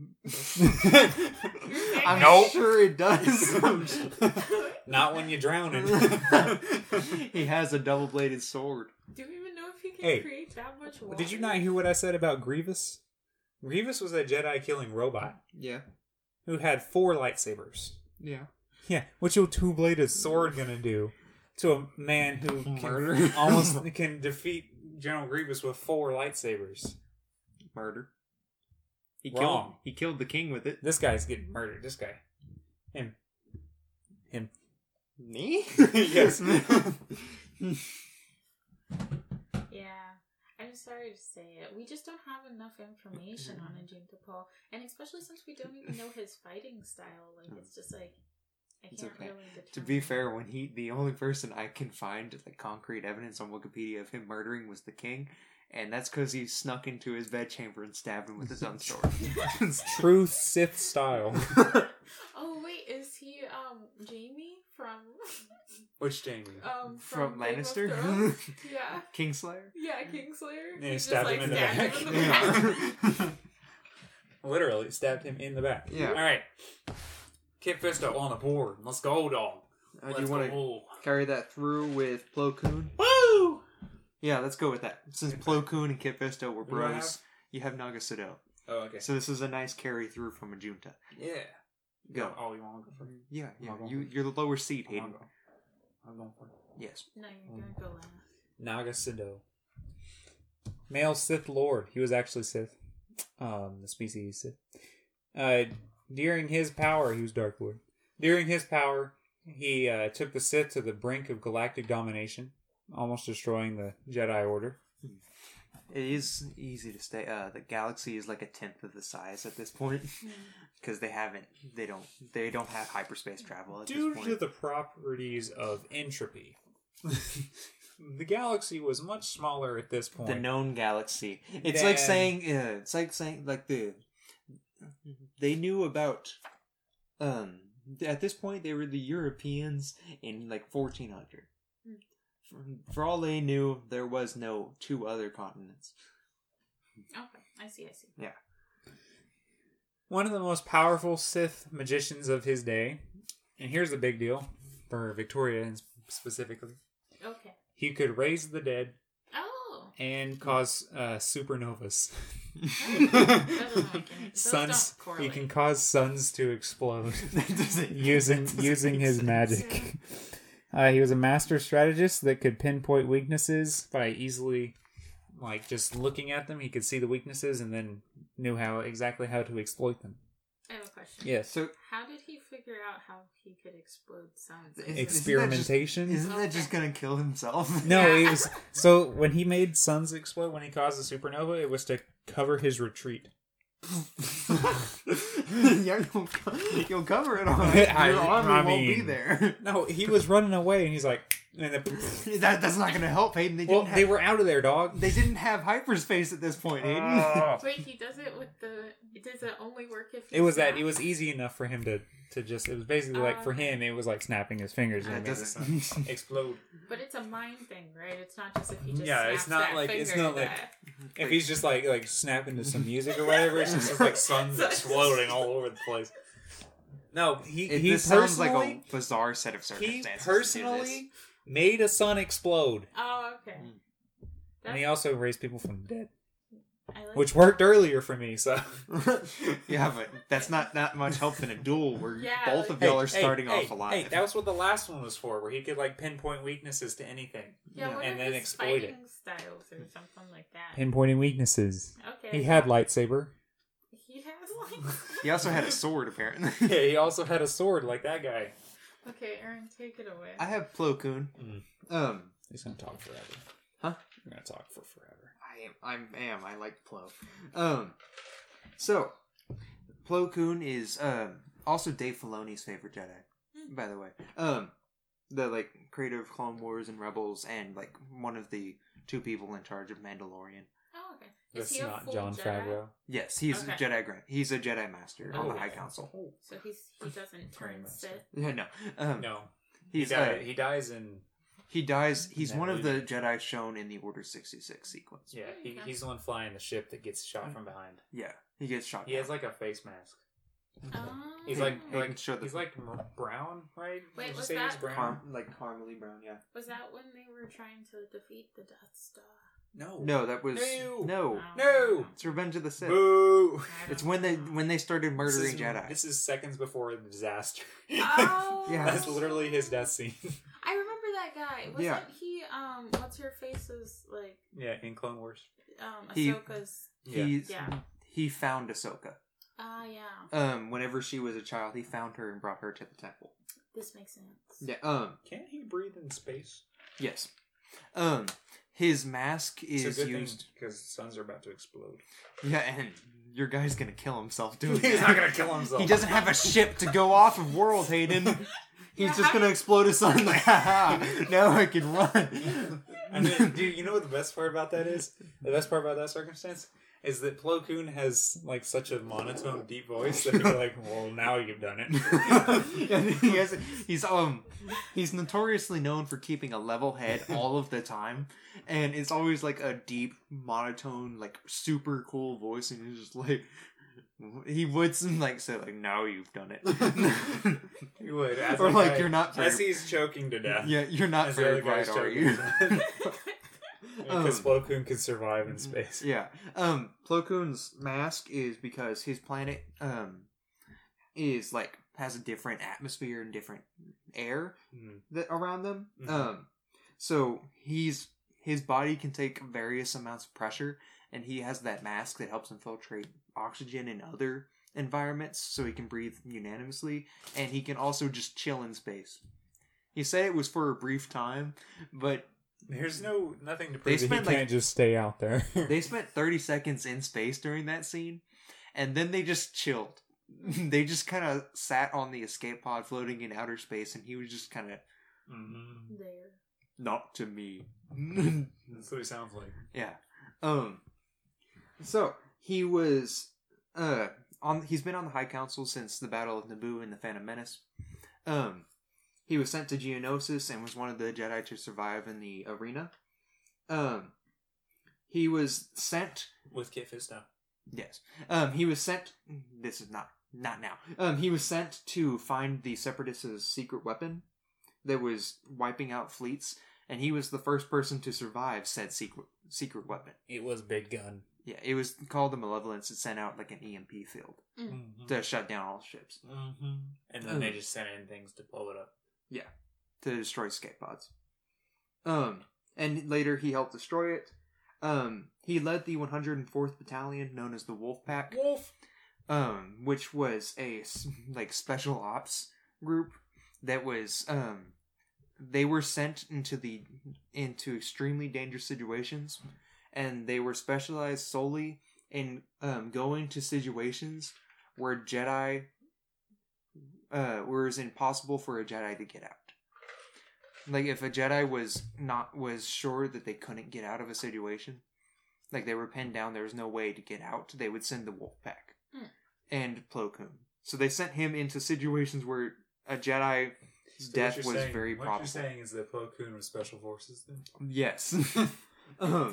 I'm Nope. sure it does. Not when you're drowning. He has a double-bladed sword. Do we even know if he can Hey, create that much water? Did you not hear what I said about Grievous? Grievous was a Jedi killing robot Yeah. who had four lightsabers. Yeah. Yeah, what's your two-bladed sword gonna do to a man who can Murder. almost can defeat General Grievous with four lightsabers? Murder. He Wrong. killed. He killed the king with it. This guy's getting murdered. This guy, him, him. Me? Yes. Yeah. I'm sorry to say it. We just don't have enough information on Ajunta Paul. And especially since we don't even know his fighting style. Like, it's just like, I It's can't okay. really determine. To be fair, when he the only person I can find like concrete evidence on Wikipedia of him murdering was the king, and that's because he snuck into his bedchamber and stabbed him with his own sword. True Sith style. Oh, wait. Is he, um, Jamie from, Which Jamie? um, From from, Game of Lannister? Thrones? Yeah. Kingslayer. Yeah, Kingslayer. Yeah, He just, stabbed him like, in the stabbed back. him in the back. Literally stabbed him in the back. Yeah. All right. Kit Fisto on the board. Let's go, dog. Uh, Let's do you want to go. carry that through with Plo Koon? Woo! Yeah, let's go with that. Since Plo Koon and Kit Fisto were Who do I bros, have? you have Naga Sado. Oh, okay. So this is a nice carry through from a Junta. Yeah. Go. Oh, you want to go first? Yeah, yeah. I'll go You, first. you're the lower seat, I'm Hayden. gonna go. I'm going for it. Yes. No, you're gonna go last. Naga Sado. Male Sith Lord. He was actually Sith. Um, the species Sith. Uh, during his power, he was Dark Lord. During his power, he uh, took the Sith to the brink of galactic domination, almost destroying the Jedi Order. It is easy to stay. Uh, the galaxy is like a tenth of the size at this point because they haven't. They don't. They don't have hyperspace travel at Due this to point. the properties of entropy, the galaxy was much smaller at this point. The known galaxy. It's like Then- saying. Uh, it's like saying like the. They knew about. Um. At this point, they were the Europeans in like fourteen hundred. For, for all they knew, there was no two other continents. Okay, I see, I see. Yeah. One of the most powerful Sith magicians of his day, and here's the big deal for Victoria in- specifically. Okay. He could raise the dead Oh. and cause uh, supernovas. Doesn't make any. Those Suns. don't He correlate. can cause suns to explode Doesn't- using doesn't using make his sense. magic. Uh, he was a master strategist that could pinpoint weaknesses by easily, like just looking at them. He could see the weaknesses and then knew how exactly how to exploit them. I have a question. Yes. So How did he figure out how he could explode suns? Is- Experimentation. isn't that just gonna kill himself? No, Yeah. it was so when he made suns explode, when he caused the supernova, it was to cover his retreat. Yeah, you'll, co- you'll cover it all. Your I- army I won't be mean- there. No, he was running away, and he's like, and the, that, that's not gonna help, Hayden. They well, didn't they have, were out of there, dog. they didn't have hyperspace at this point, Hayden. Oh. Wait, he does it with the. Does it only work if? He It was that snaps? it was easy enough for him to to just. It was basically like for Oh. him, it was like snapping his fingers. And That it made the doesn't- sun Explode. But it's a mind thing, right? It's not just if he just. Yeah, snaps it's not that like- it's finger not like- that- If he's just like like snapping to some music or whatever, it's just like suns exploding all over the place. No, he It, he this sounds like personally a bizarre set of he circumstances. to do this. personally made a sun explode, Oh, okay. Mm. and he That's- also raised people from the dead, I like which that. worked earlier for me. So Yeah, but that's not that much help in a duel where Yeah, both like- of y'all Hey, are starting hey, off hey, alive. Hey, that was what the last one was for, where he could like pinpoint weaknesses to anything. Yeah, Yeah. what And are then his exploit it. fighting styles or something like that? Pinpointing weaknesses. Okay. He had lightsaber. He has like. He also had a sword, apparently. Yeah, he also had a sword like that guy. Okay, Aaron, take it away. I have Plo Koon. Mm. Um, He's gonna talk forever. Huh? We're gonna talk for forever. I am. I am. I like Plo. Um, so Plo Koon is um also Dave Filoni's favorite Jedi, by the way. Um, the like creator of Clone Wars and Rebels, and like one of the two people in charge of Mandalorian. Oh, okay. Is That's he a not full John Jedi? Favreau. Yes, he's Okay. a Jedi Grand. He's a Jedi Master on Oh. the High Council. So he's he doesn't turn Prime Minister. Sith. Yeah, no. Um, No, he, he's died, uh, he dies in. he dies. He's That one of movie. the Jedi shown in the Order sixty-six sequence. Yeah, he, Okay. he's the one flying the ship that gets shot from behind. Yeah, he gets shot. He down. has like a face mask. Oh. He's Hey, like hey, like show the- he's like m- brown, right? Wait, Would you was say he's that- brown? Car- like caramely brown. Yeah. Was that when they were trying to defeat the Death Star? No, No, that was No. no. Oh. no. It's Revenge of the Sith. Boo! I It's don't when they know. when they started This murdering is, Jedi. this is seconds before the disaster. Oh. Yeah. That's literally his death scene. I remember that guy. Wasn't Yeah. he? Um, what's her face's like? Yeah, in Clone Wars. Um, He- Ahsoka's. Yeah. He's Yeah. he found Ahsoka. Ah, yeah. Um, whenever she was a child, he found her and brought her to the temple. This makes sense. Yeah. Um. Can't he breathe in space? Yes. Um. His mask It's is a good used. thing because suns are about to explode. Yeah, and your guy's gonna kill himself doing He's that. not gonna kill himself. He doesn't have a ship to go off of world, Hayden. He's Yeah, just how gonna did- explode his sun like, haha, now I can run. And then, dude, you know what the best part about that is? The best part about that circumstance is that Plo Koon has like such a monotone, deep voice that you're like, well, now you've done it. And he has, he's um he's notoriously known for keeping a level head all of the time, and it's always like a deep monotone, like super cool voice, and he's just like he would some like say like, now you've done it. You would, as Or the like guy- you're not very as he's choking to death. yeah you're not As the very other guy's bright, are choking you? to death. Because Um, Plo Koon could survive in space. Yeah. Um, Plo Koon's mask is because his planet um is like has a different atmosphere and different air Mm. that around them. Mhm. Um, so he's his body can take various amounts of pressure, and he has that mask that helps him filtrate oxygen in other environments, so he can breathe unanimously, and he can also just chill in space. He said it was for a brief time, but There's no nothing to They prove. that he spent, He like- can't just stay out there. they spent thirty seconds in space during that scene, and then they just chilled. They just kind of sat on the escape pod floating in outer space, and he was just kind of, Mhm. There. not to me. That's what he sounds like. Yeah. Um. So he was uh on. He's been on the High Council since the Battle of Naboo and the Phantom Menace. Um. He was sent to Geonosis and was one of the Jedi to survive in the arena. Um. He was sent. With Kit Fisto. Yes. Um. He was sent. This is not not now. Um. He was sent to find the Separatists' secret weapon that was wiping out fleets, and he was the first person to survive said secret secret weapon. It was Big Gun. Yeah, it was called the Malevolence. It sent out like an E M P field Mm-hmm. to shut down all ships, Mm-hmm. And then they just sent in things to blow it up. to destroy escape pods. Um, and later he helped destroy it. Um, he led the one hundred fourth Battalion, known as the Wolf Pack, Wolf. um, which was a s- like special ops group that was um, they were sent into the into extremely dangerous situations, and they were specialized solely in um, going to situations where Jedi uh, where it was impossible for a Jedi to get out. Like if a Jedi was not was sure that they couldn't get out of a situation, like they were pinned down, there was no way to get out, they would send the Wolf Pack Hmm. and Plo Koon. So they sent him into situations where a Jedi's So death what was you're saying, very what probable. you're saying is that Plo Koon was Special Forces then? Yes. I didn't um, see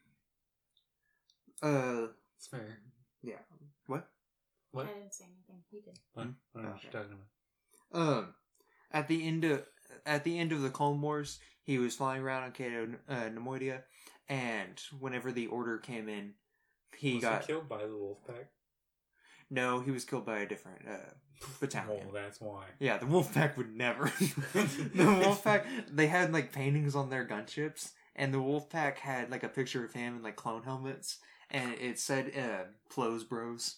that. uh, That's fair. what? What? I didn't say anything. He did. What? I don't know what Okay. you're talking about. Um, at the end of at the end of the Clone Wars, he was flying around on Cato uh, Nemoidia, and whenever the order came in, he was got he killed by the wolf pack? no. He was killed by a different uh, battalion. Oh, that's why. Yeah, the Wolfpack would never. The Wolfpack, they had like paintings on their gunships, and the Wolfpack had like a picture of him in like clone helmets, and it said uh, "Clothes Bros."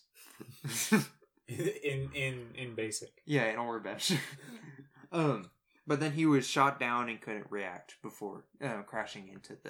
in in in basic. Yeah, in Orbesh. um, but then he was shot down and couldn't react before uh, crashing into the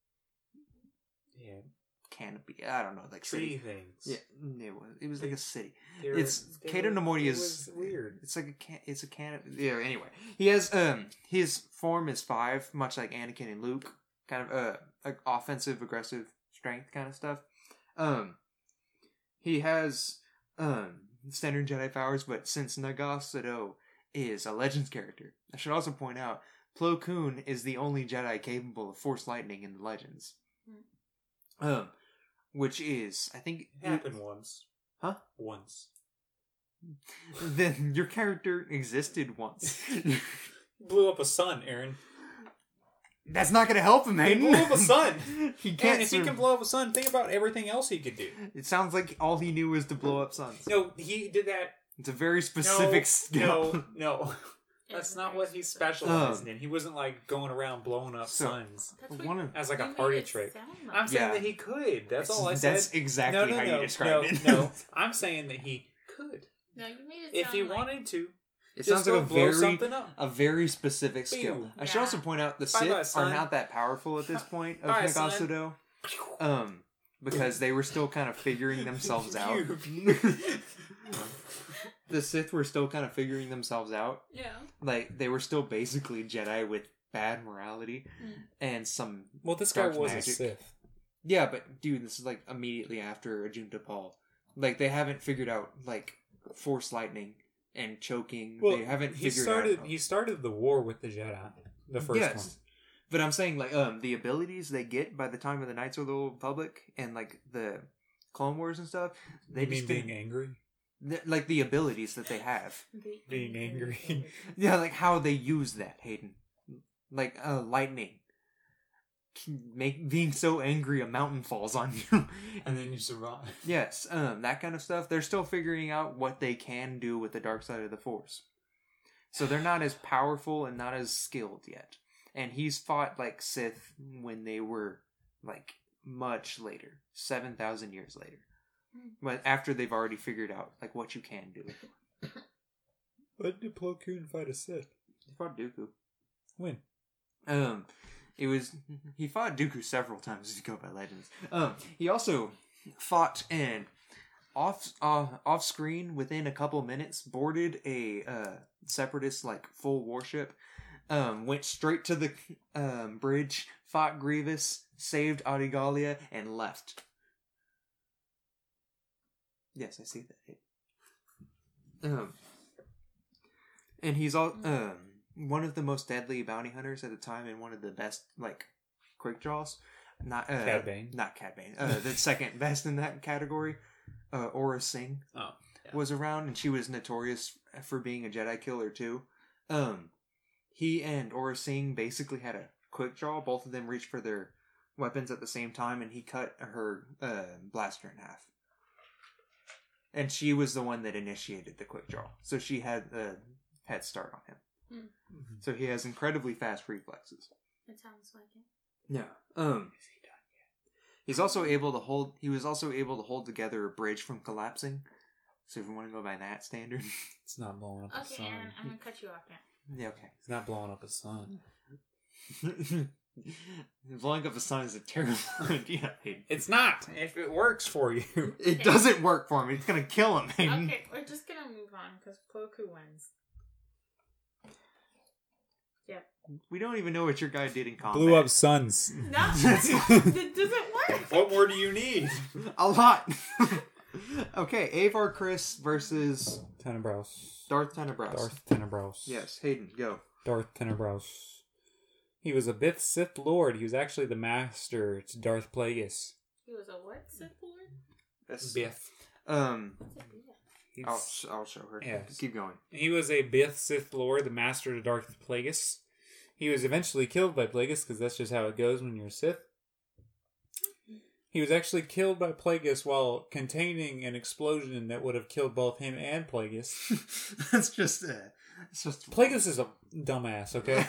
Yeah. canopy. I don't know, like Tree city. things. Yeah, it was. It was like a city. They were- It's they Cato were- Nemoidia it is was weird. It's like a can. It's a can. Yeah. Anyway, he has um his form is five, much like Anakin and Luke, kind of uh like offensive, aggressive, strength kind of stuff. Um, he has um standard Jedi powers, but since Nagas Sado is a Legends character, I should also point out Plo Koon is the only Jedi capable of Force Lightning in the Legends. Um, which is I think It happened once. Huh? Once. then your character existed once. Blew up a sun, Aaron. That's not going to help him, He Hayden. blew up a sun. he And can't. if he sur- can blow up a sun, think about everything else he could do. It sounds like all he knew was to blow up suns. No, he did that. It's a very specific no, skill. No, no. That's It's not very what he specific. specialized Um, in. He wasn't like going around blowing up So- suns That's what One of- as like you a made party it trick. sound I'm like. saying Yeah. that he could. That's all I said. That's exactly no, no, how no, you described no, it. no. I'm saying that he could, No, you made it if sound he like wanted to. It just sounds like go a blow very, something up. a very specific skill. Pew. I should Yeah. also point out the Bye-bye, Sith are son. not that powerful at this point of Bye, son. Nagasudo. Um, because they were still kind of figuring themselves out. You. The Sith were still kind of figuring themselves out. Yeah. Like, they were still basically Jedi with bad morality Mm. and some... Well, this guy Dark was magic. a Sith. Yeah, but, dude, this is, like, immediately after Ajunta Paul. Like, they haven't figured out, like, Force Lightning and choking. Well, they haven't he figured started. out... He started the war with the Jedi. The first Yes. one. But I'm saying, like, um, the abilities they get by the time of the Knights of the Old Republic and, like, the Clone Wars and stuff, they You just mean didn't- being angry? th- like, the abilities that they have. The- Being angry. Yeah, like, how they use that, Hayden. Like, uh, lightning. make being so angry a mountain falls on you. And then you survive. Yes, um, that kind of stuff. They're still figuring out what they can do with the dark side of the Force. So they're not as powerful and not as skilled yet. And he's fought like Sith when they were like much later, seven thousand years later. But after they've already figured out like what you can do. When did Plo Koon fight a Sith? He fought Dooku. When? Um, it was he fought Dooku several times as you go by Legends. Um, he also fought and off uh, off screen within a couple minutes boarded a uh, separatist like full warship. Um, went straight to the um bridge, fought Grievous, saved Odigalia, and left. Yes, I see that. Um, and he's all um one of the most deadly bounty hunters at the time, and one of the best like quick draws. Not uh, Cad Bane. Not Cad Bane. Uh, the second best in that category. Uh, Aura Singh Oh, yeah. was around, and she was notorious for being a Jedi killer too. Um, he and Aura Singh basically had a quick draw. Both of them reached for their weapons at the same time, and he cut her uh, blaster in half. And she was the one that initiated the quick draw, so she had a head start on him. Mm. So he has incredibly fast reflexes. It sounds like it. Yeah. Um. He's also able to hold. He was also able to hold together a bridge from collapsing. So if you want to go by that standard, It's not blowing up the Okay, sun. Aaron, I'm gonna cut you off now. yeah, okay. It's not blowing up the sun. Blowing up the sun is a terrible idea. It's not. If it works for you. It doesn't work for me. It's gonna kill him. Okay, we're just gonna move on because Plo Koon wins. Yep. We don't even know what your guy did in combat. Blew up suns. No, it doesn't work. What more do you need? a lot. Okay, Avar Kriss versus Tenebros. Darth Tenebros. Darth Tenebros. Yes, Hayden, go. Darth Tenebros. He was a Bith Sith Lord. He was actually the master to Darth Plagueis. He was a what, Sith Lord? That's, Biff. um, What's it be? He's- I'll I'll show her. Yes. Keep going. He was a Bith Sith Lord, the master to Darth Plagueis. He was eventually killed by Plagueis, because that's just how it goes when you're a Sith. He was actually killed by Plagueis while containing an explosion that would have killed both him and Plagueis. That's just uh, it's just Plagueis is a dumbass, okay?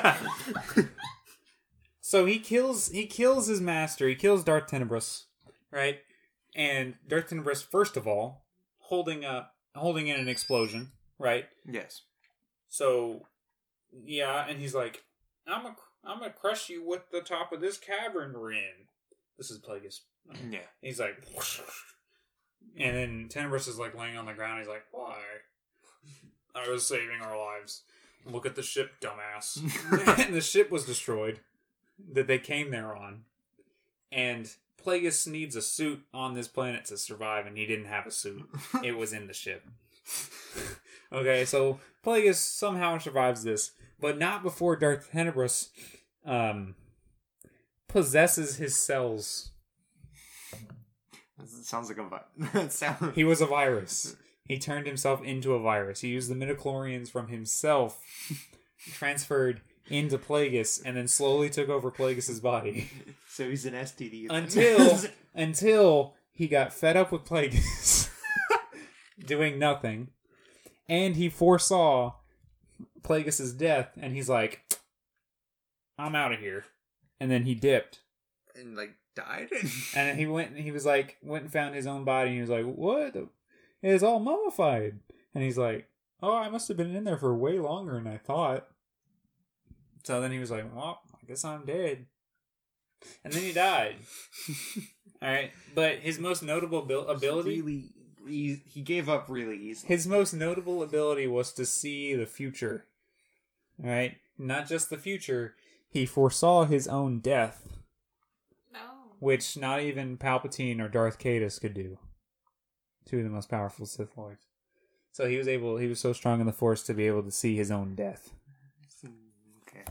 So he kills he kills his master. He kills Darth Tenebros, right? And Darth Tenebros, first of all, holding a holding in an explosion, right? Yes. So, yeah, and he's like, I'm a, I'm gonna crush you with the top of this cavern we're in. This is Plagueis. Yeah. He's like, and then Tenebros is like laying on the ground. He's like, why? I was saving our lives. Look at the ship, dumbass. And the ship was destroyed that they came there on. And Plagueis needs a suit on this planet to survive, and he didn't have a suit. It was in the ship. Okay, so Plagueis somehow survives this, but not before Darth Tenebros um, possesses his cells. That sounds like a vi- that sound. He was a virus. He turned himself into a virus. He used the midichlorians from himself, transferred into Plagueis, and then slowly took over Plagueis' body. So he's an S T D. Until until he got fed up with Plagueis doing nothing. And he foresaw Plagueis' death, and he's like, I'm out of here. And then he dipped. and like died. And then he went and he was like, went and found his own body, and he was like, what? It's all mummified. And he's like, oh, I must have been in there for way longer than I thought. So then he was like, well, I guess I'm dead. And then he died. Alright, but his most notable abil- ability... really, he, he gave up really easily. His most notable ability was to see the future. Alright? Not just the future, he foresaw his own death, Oh. which not even Palpatine or Darth Caedus could do. Two of the most powerful Sith Lords. So he was able, he was so strong in the Force to be able to see his own death. Okay.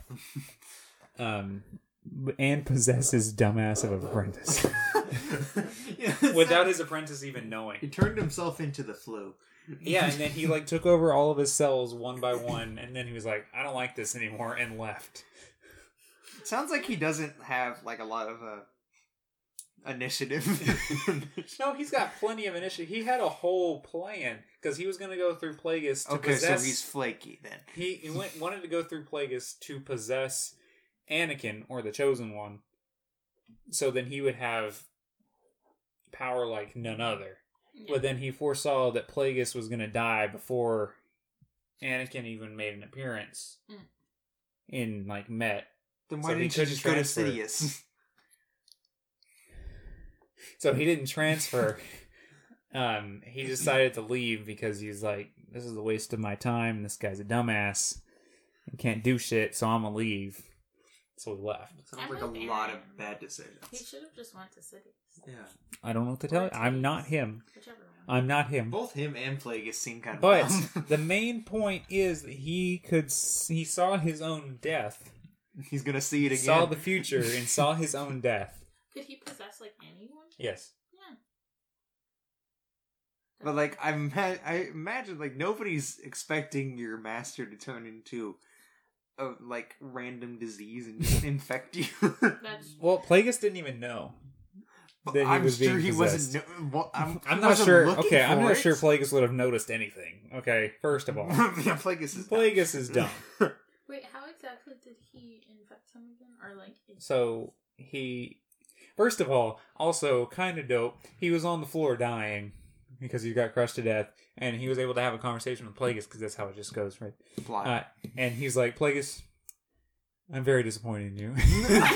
Um, and possess his dumbass of an apprentice. Yeah, Without his apprentice even knowing. he turned himself into the flu. Yeah, and then he like took over all of his cells one by one, and then he was like, I don't like this anymore, and left. Sounds like he doesn't have like a lot of uh, initiative. No, he's got plenty of initiative. He had a whole plan because he was going to go through Plagueis to Okay, possess. so he's flaky then. He, he went, wanted to go through Plagueis to possess Anakin or the Chosen One, so then he would have power like none other. But then he foresaw that Plagueis was going to die before Anakin even made an appearance Mm. in like Met. Then why So he didn't you couldn't just go to transfer. Sidious? So he didn't transfer. um, he decided to leave because he's like, this is a waste of my time. This guy's a dumbass. He can't do shit, so I'm gonna leave. So he left. Sounds I'm like a with lot Aaron. of bad decisions. He should have just went to cities. Yeah. I don't know what to tell you. I'm not him. Whichever one. I'm not him. Both him and Plagueis seem kind of But dumb. the main point is that he could s- he saw his own death, He's gonna see it again. saw the future, and saw his own death. Could he possess like anyone? Yes. Yeah. But like I, ima- I imagine, like nobody's expecting your master to turn into a like random disease and just infect you. That's Well, Plagueis didn't even know that he I'm was sure being he possessed. wasn't. No, well, I'm, I'm he not wasn't sure. looking Okay, I'm for not it. sure Plagueis would have noticed anything. Okay, first of all, yeah, Plagueis is Plagueis is dumb. wait. How exactly did he infect him again? Or like? it- So he, first of all, also kind of dope. He was on the floor dying because he got crushed to death, and he was able to have a conversation with Plagueis because that's how it just goes, right? Fly. Uh, and he's like, Plagueis, I'm very disappointed in you.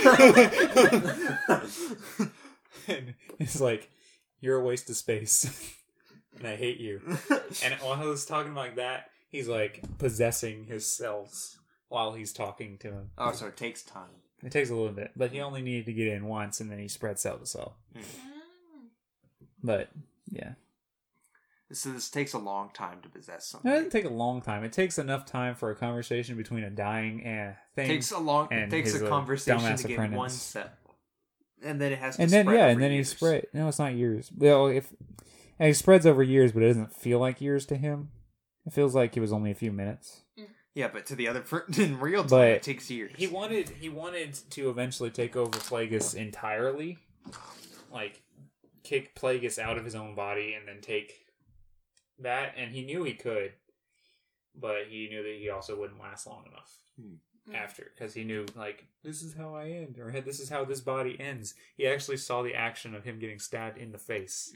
And it's like, you're a waste of space, and I hate you. And while he was talking like that, he's like possessing his cells while he's talking to him. oh, so it takes time. It takes a little bit, but he only needed to get in once, and then he spread cell to cell. Mm. But yeah, So this takes a long time to possess it something. doesn't take a long time. It takes enough time for a conversation between a dying uh, thing, takes a long. It and takes his, a uh, conversation dumbass to get apprentice. one cell, and then it has to. and then spread yeah, over and then years. he spread. No, it's not years. Well, if and he spreads over years, but it doesn't feel like years to him. It feels like it was only a few minutes. Yeah, but to the other per- in real time, But it takes years. He wanted he wanted to eventually take over Plagueis entirely, like kick Plagueis out of his own body and then take that, and he knew he could, but he knew that he also wouldn't last long enough Hmm. after, because he knew like this is how I end, or this is how this body ends. He actually saw the action of him getting stabbed in the face.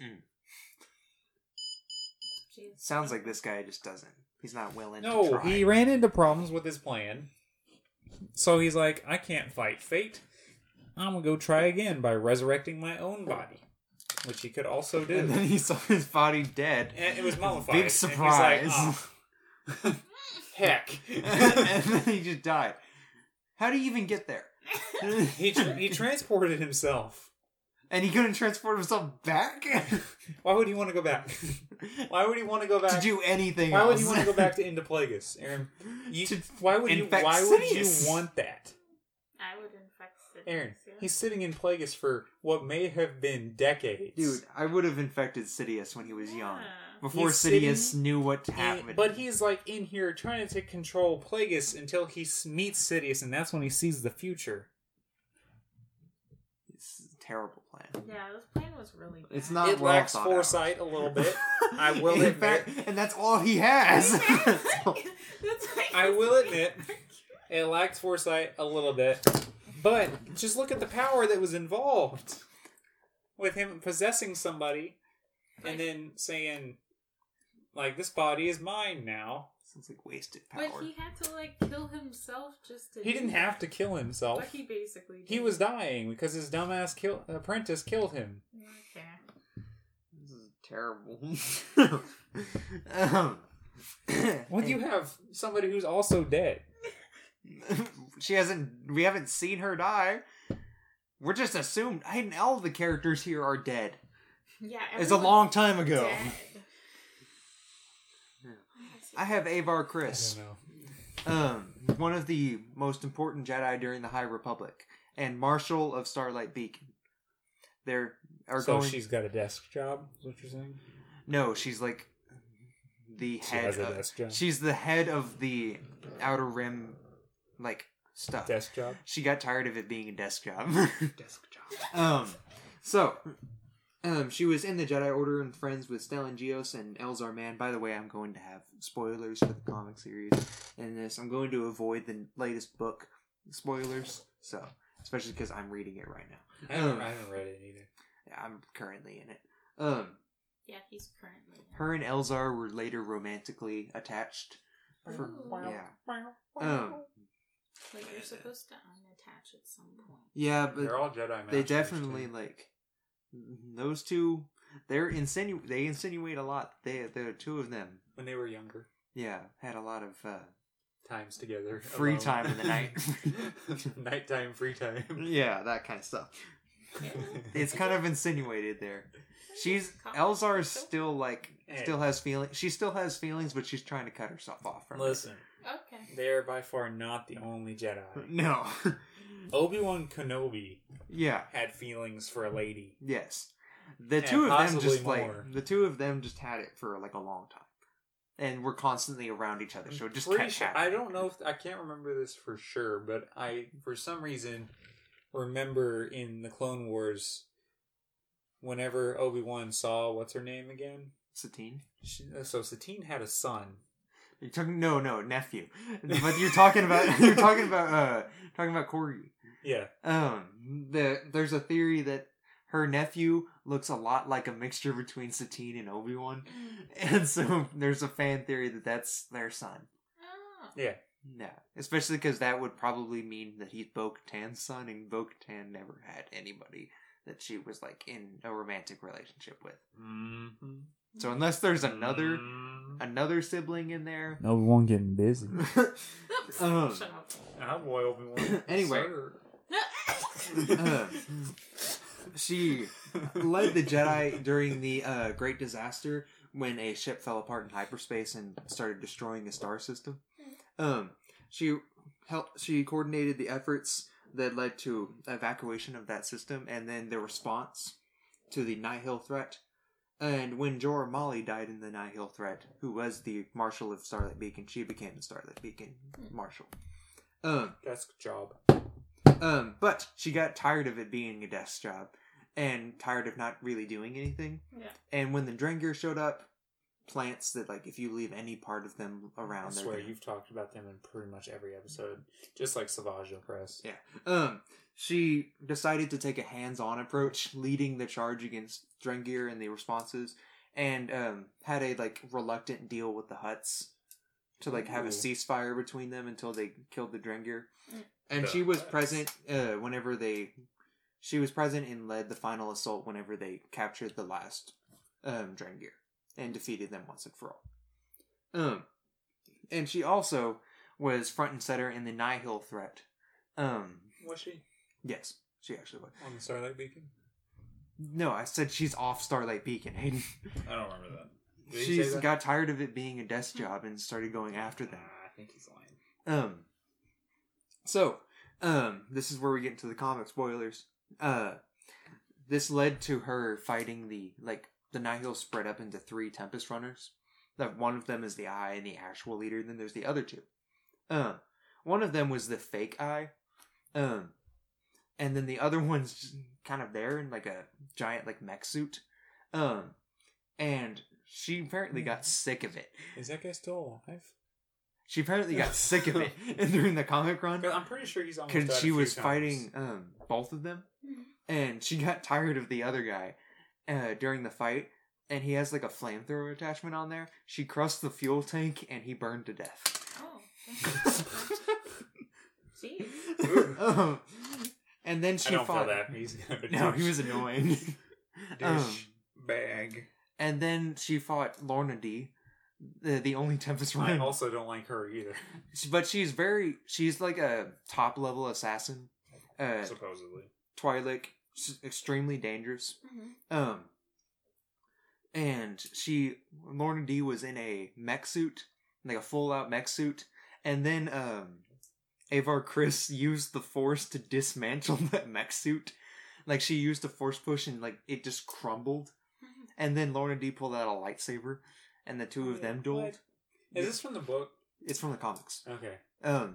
Jeez. Sounds like this guy just doesn't. He's not willing to No, try. he ran into problems with his plan. So he's like, I can't fight fate. I'm gonna go try again by resurrecting my own body, which he could also do. And then he saw his body dead. And it was mummified. Big And surprise. he's like, oh, heck. and then he just died. How do you even get there? he tra- he transported himself. And he couldn't transport himself back Why would he want to go back? Why would he want to go back? to do anything why else. would he want to go back to Into Plagueis, Aaron? You, To why would you? infect Why would you Sidious. want that? I would infect Sidious. Aaron, yeah. he's sitting in Plagueis for what may have been decades. Dude, I would have infected Sidious when he was young. Yeah. Before He's Sidious sitting knew what And- happened. but he's like in here trying to take control Plagueis until he s- meets Sidious, and that's when he sees the future. It's a terrible plan. Yeah, this plan was really bad. It's not It well lacks thought foresight a little bit. I will In admit. fact, and that's all he has. That's like- I will admit, it lacked foresight a little bit. But just look at the power that was involved with him possessing somebody and then saying, like, this body is mine now. Sounds like wasted power. But he had to like kill himself just to. He do didn't that. have to kill himself. But he basically. Did. He was dying because his dumbass kill- apprentice killed him. Okay. This is terrible. um, What do you have? Somebody who's also dead. she hasn't. We haven't seen her die. We're just assumed. I all the characters here are dead. Yeah. It's a everyone's long time ago. dead. I have Avar I Chris, don't know. um, one of the most important Jedi during the High Republic, and Marshal of Starlight Beacon. They're are So going. she's got a desk job, is what you're saying? No, she's like the She head. has a of, desk job. She's the head of the Outer Rim, like stuff. Desk job. She got tired of it being a desk job. Desk job. um, so, um, she was in the Jedi Order and friends with Stellan Gios and Elzar Mann. By the way, I'm going to have spoilers for the comic series in this. I'm going to avoid the latest book spoilers, so especially because I'm reading it right now. I haven't, Um, I haven't read it either. Yeah, I'm currently in it. Um, Yeah, he's currently. her and Elzar were later romantically attached. For, Ooh. yeah. Um, Like, you're supposed to unattach at some point. yeah, but They're all Jedi Masters. they definitely too. like those two. They're insinu- They insinuate a lot. They, the two of them, when they were younger, yeah, had a lot of uh, times together, free alone. time in the night. Nighttime, free time. Yeah, that kind of stuff. It's kind of insinuated there. She's Comic Elzar book. still like still has feelings. She still has feelings, but she's trying to cut herself off from Listen, Okay. they are by far not the only Jedi. it. No. Obi-Wan Kenobi Yeah. had feelings for a lady. Yes. The And two of them possibly just like more. the two of them just had it for like a long time, and were constantly around each other. So it just Pretty kept sure- happening. I don't know if I can't remember this for sure, but I for some reason remember in the Clone Wars whenever Obi-Wan saw what's her name again. Satine. She, so Satine had a son. You're talking no no nephew, but you're talking about you're talking about uh talking about Corey. Yeah, Um, the there's a theory that her nephew looks a lot like a mixture between Satine and Obi-Wan, and so there's a fan theory that that's their son. Oh. yeah. Yeah, especially because that would probably mean that he's Bo-Katan's son, and Bo-Katan never had anybody that she was like in a romantic relationship with. Mm-hmm. So unless there's another Mm-hmm. another sibling in there, Obi-Wan getting busy. um, Shut up. Ah, boy, Obi-Wan. Anyway. Sir. uh, she led the Jedi during the uh, Great Disaster when a ship fell apart in hyperspace and started destroying a star system. Um, she helped. She coordinated the efforts that led to evacuation of that system, and then the response to the Nihil threat. And when Jorah Mali died in the Nihil threat, who was the Marshal of Starlight Beacon, she became the Starlight Beacon Marshal. Um, Desk job. um, but she got tired of it being a desk job, and tired of not really doing anything. Yeah. And when the Drengir showed up, plants that like if you leave any part of them I around, they're swear gonna- you've talked about them in pretty much every episode, just like Savage Opress. Yeah. Um, she decided to take a hands-on approach, leading the charge against Drengir and the responses, and um, had a like reluctant deal with the Hutts to like have a Ooh. ceasefire between them until they killed the Drengir. Mm. And The she was Hutts. present uh, whenever they. She was present and led the final assault whenever they captured the last um, Drengir and defeated them once and for all. Um, and she also was front and center in the Nihil threat. Um, Was she yes, she actually was. on the Starlight Beacon? No, I said she's off Starlight Beacon, Hayden. I don't remember that. Did he say She's that? got tired of it being a desk job and started going after them. Ah, I think he's lying. Um, so, um, this is where we get into the comic spoilers. Uh, this led to her fighting the, like, the Nihil spread up into three Tempest Runners. That one of them is the Eye and the actual leader, and then there's the other two. Um, one of them was the fake Eye. Um, and then the other one's just kind of there in, like, a giant, like, mech suit. Um, and she apparently got sick of it. Is that guy still alive? She apparently got sick of it during the comic run. 'Cause I'm pretty sure he's almost Because died a she few was times. fighting um, both of them, Mhm. and she got tired of the other guy uh, during the fight, and he has like a flamethrower attachment on there. She crushed the fuel tank, and he burned to death. Oh. See? um, and then I she don't fought. feel that. He's kind of a No, douche. he was annoying. um, Dish bag. and then she fought Lorna D, the the only Tempest I Runner. also don't like her either. But she's very, she's like a top level assassin. Uh, Supposedly. Twi'lek, s- extremely dangerous. Mhm. Um, and she, Lorna D was in a mech suit, like a full out mech suit, and then um, Avar Chris used the Force to dismantle that mech suit. Like she used a Force push and like it just crumbled, Mhm. and then Lorna D pulled out a lightsaber, and the two Oh, of yeah. them dueled. What? Is this from the book? It's from the comics. Okay. Um,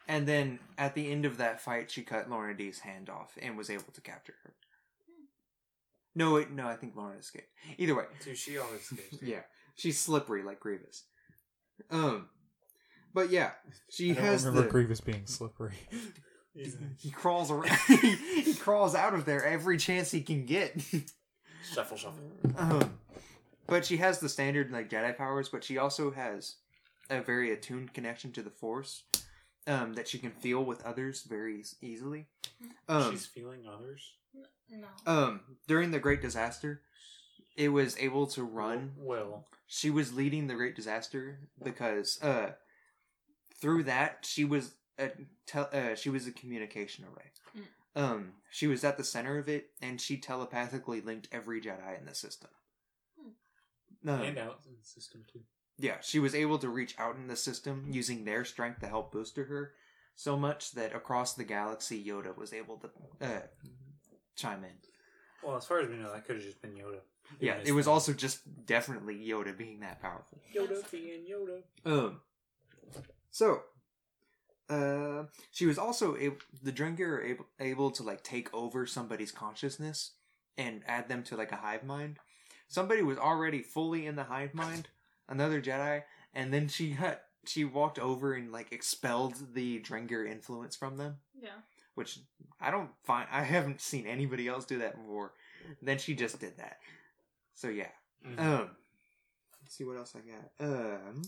And then at the end of that fight, she cut Lorna Dee's hand off and was able to capture her. No, wait, no, I think Lorna escaped. Either way. So she always escapes. Yeah. She's slippery like Grievous. Um, But yeah, she I don't has remember the... Grievous being slippery. He, he crawls around. He crawls out of there every chance he can get. Shuffle, shuffle. Um, but she has the standard like Jedi powers, but she also has a very attuned connection to the Force um, that she can feel with others very easily. Um, She's feeling others. No. um, during the Great Disaster, it was able to run. Well, She was leading the Great Disaster because uh, through that she was a tel- uh, she was a communication array. Mm. Um, she was at the center of it, and she telepathically linked every Jedi in the system. Um, and out in the system too. Yeah, she was able to reach out in the system using their strength to help booster her so much that across the galaxy, Yoda was able to uh, chime in. Well, as far as we know, that could have just been Yoda. Yeah, Doing it his was thing. also just definitely Yoda being that powerful. Yoda being Yoda. Um. So, uh, she was also able. The Drengir are able able to like take over somebody's consciousness and add them to like a hive mind. Somebody was already fully in the hive mind, another Jedi, and then she had she walked over and like expelled the Drengir influence from them, Yeah. which I don't find. I haven't seen anybody else do that before. Then she just did that. So yeah. Mhm. Um. Let's see what else I got. Um.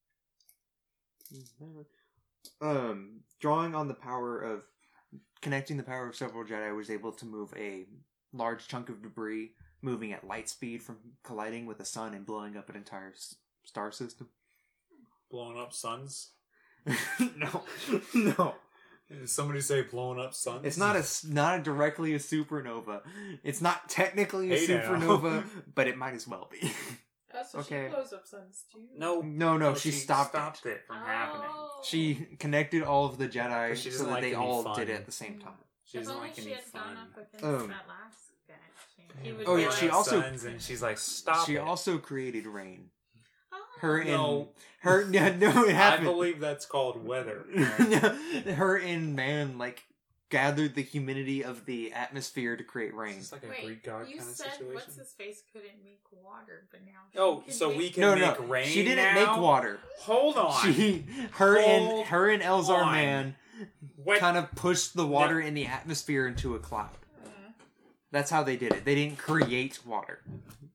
Um, drawing on the power of connecting the power of several Jedi was able to move a large chunk of debris moving at light speed from colliding with the sun and blowing up an entire s- star system. Blowing up suns. no, no, Did somebody say blowing up suns? it's not a s- not a directly a supernova. It's not technically a Hey now. supernova, but it might as well be. Oh, so Okay. she blows up suns too. No, no, no, she, stopped, it. it from happening. Oh. She connected all of the Jedi 'Cause she so doesn't that like they to be all fun. did it at the same time. She If doesn't only like she any had gone fun. up against Um, that last guy. She, he would Oh, be yeah, like, she also- Suns, and she's like, stop She it. also created rain. Oh. Her No. and her yeah, no, it I happened. believe that's called weather. Her and man like gathered the humidity of the atmosphere to create rain. It's like a Wait, Greek god you kind of said situation. what's his face couldn't make water, but now she Oh, can so make we can No, make no, rain she didn't now? make water. Hold on. She, her and Hold her and Elzar on. Man What? kind of pushed the water in the atmosphere into a cloud. Uh, That's how they did it. They didn't create water.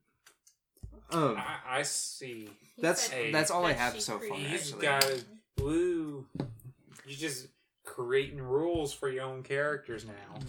Um, I, I see. he That's- said that's all I that have she so far, created You've actually. got rain. to woo. You're just creating rules for your own characters now.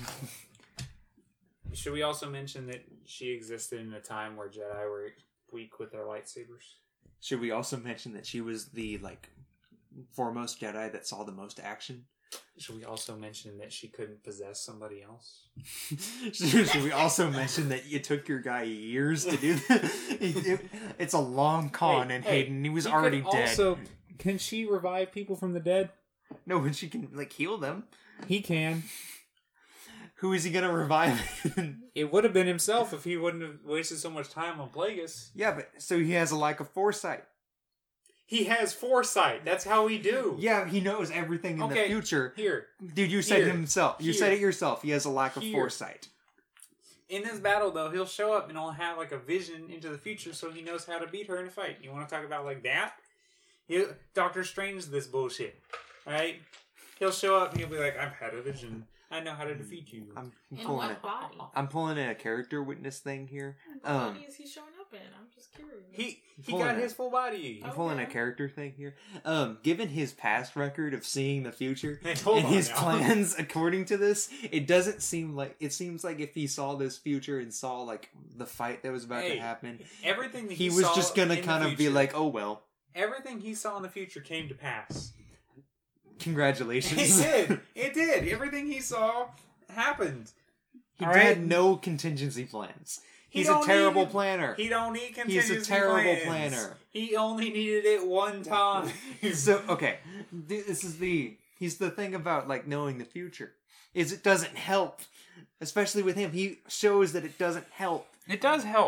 Should we also mention that she existed in a time where Jedi were weak with their lightsabers? should we also mention that she was the like foremost Jedi that saw the most action? Should we also mention that she couldn't possess somebody else? Should we also mention that it took your guy years to do that? It- it- it's a long con, Hey, and hey, Hayden, he was She already could dead. Also, can she revive people from the dead? No, and she can like heal them. He can. Who is he gonna revive? It would have been himself If he wouldn't have wasted so much time on Plagueis. Yeah, but so he has a lack of foresight. He has foresight. That's how we do. Yeah, he knows everything in Okay. the future. Here, Dude, you said Here. himself. You Here. said it yourself. He has a lack of Here. foresight. in this battle, though, he'll show up and he'll have like a vision into the future, so he knows how to beat her in a fight. You want to talk about like that? He, Doctor Strange, this bullshit, right? He'll show up and he'll be like, "I've had a vision. I know how to defeat you." I'm In pulling what it. body? I'm pulling in a character witness thing here. What Um, body is he showing up in? I'm just curious. He he Pulling got it. his full body. I'm pulling a Okay. character thing here. Um, given his past record of seeing the future Hey, hold and on his now. plans according to this, it doesn't seem like it seems like if he saw this future and saw like the fight that was about Hey, to happen, Everything that he, he, was saw just gonna in the kind of be future- like, "Oh well, everything he saw in the future came to pass. congratulations." It did. It did. Everything he saw happened. He All had right? no contingency plans. He He's a don't terrible need- planner. He don't need contingency He's a terrible plans. planner. He only needed it one time. So okay, th- this is the he's the thing about like knowing the future is it doesn't help, especially with him. He shows that it doesn't help. It does help.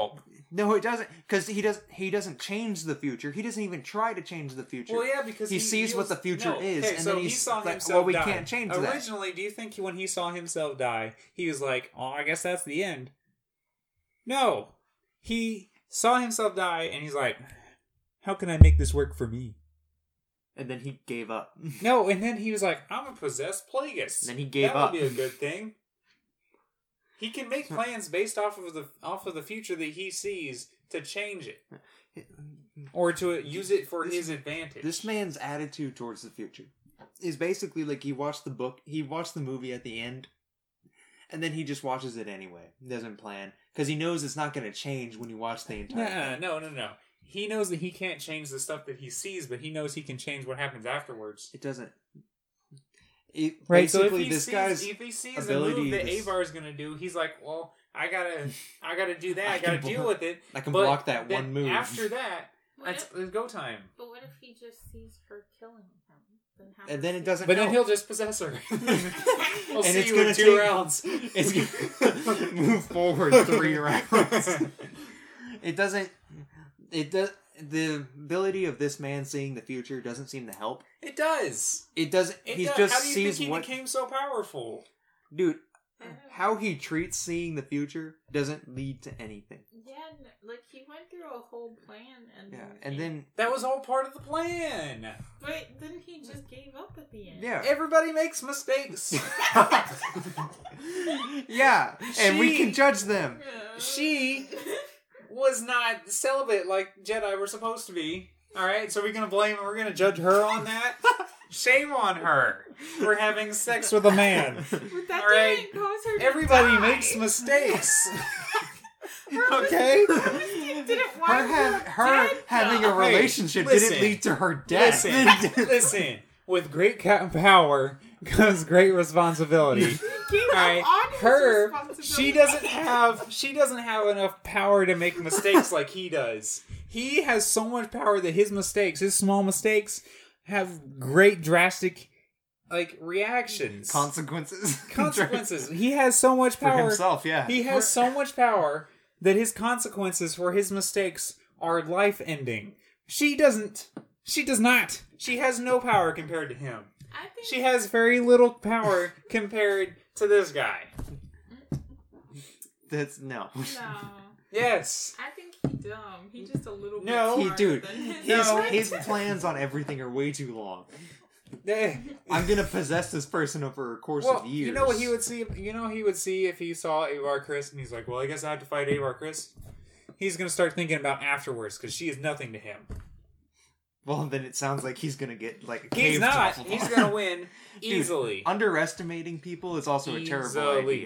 No, it doesn't, because he does. He doesn't change the future. He doesn't even try to change the future. Well, yeah, because he, he sees he what was- the future no, is, okay, and so then he he's saw like, himself "Well, we die. can't change that." Originally, do you think when he saw himself die, he was like, "Oh, I guess that's the end"? No, he saw himself die, and he's like, "How can I make this work for me?" And then he gave up. No, and then he was like, I'm a possessed Plagueis. Then he gave that up. That would be a good thing. He can make plans based off of the off of the future that he sees to change it, or to use it for This- his advantage. This man's attitude towards the future is basically like he watched the book, he watched the movie at the end, and then he just watches it anyway. He doesn't plan because he knows it's not going to change when you watch the entire. Nah, thing. no, no, no. He knows that he can't change the stuff that he sees, but he knows he can change what happens afterwards. It doesn't. It, Right, so if basically, he this sees, guy's if he sees a ability move that is- Avar's going to do, he's like, "Well, I gotta, I gotta do that. I I, gotta can deal block- with it." I can But block that then one move. After that, What that's if, it's go time. but what if he just sees her killing him? Then how And does then he- it doesn't. But then help. he'll just possess her. we'll And see it's you gonna in two take- rounds. It's gonna move forward three rounds. It doesn't. It does. The ability of this man seeing the future doesn't seem to help. It does. It doesn't. It He does. just How do you sees think he what. became so powerful? Dude, I don't know. how he treats seeing the future doesn't lead to anything. Yeah, n- like he went through a whole plan, and Yeah, and then That was all part of the plan. but then he just gave up at the end. yeah, Everybody makes mistakes. yeah, and we She- can judge them. Yeah. She was not celibate like Jedi were supposed to be. All right, so we're gonna blame and we're gonna judge her on that. Shame on her for having sex with a man. But that All right. didn't cause her to Everybody die. makes mistakes. Her Okay? mistake didn't Her, wind ha- up her dead, having though. a relationship listen. didn't lead to her death. Listen, listen. With great ca- power comes great responsibility. He gave up Alright, on his her, responsibility. she doesn't have, she doesn't have enough power to make mistakes like he does. He has so much power that his mistakes, his small mistakes, have great drastic, like reactions, Consequences. consequences. He has so much For power. himself, yeah. He has so much power that his consequences for his mistakes are life-ending. She doesn't. She does not. She has no power compared to him. I think She has very little power compared to this guy. That's no. no. Yes. I think he dumb. He just a little No. bit He, smarter dude, than his his, No. his plans on everything are way too long. Eh. I'm gonna possess this person over a course Well, of years. you know what he would see. You know he would see if he saw Avar Chris, and he's like, "Well, I guess I have to fight Avar Chris." He's gonna start thinking about afterwards because she is nothing to him. Well, then it sounds like he's gonna get like a He's cave not. toppled. He's gonna win Dude, easily. Underestimating people is also a terrible Easily. idea.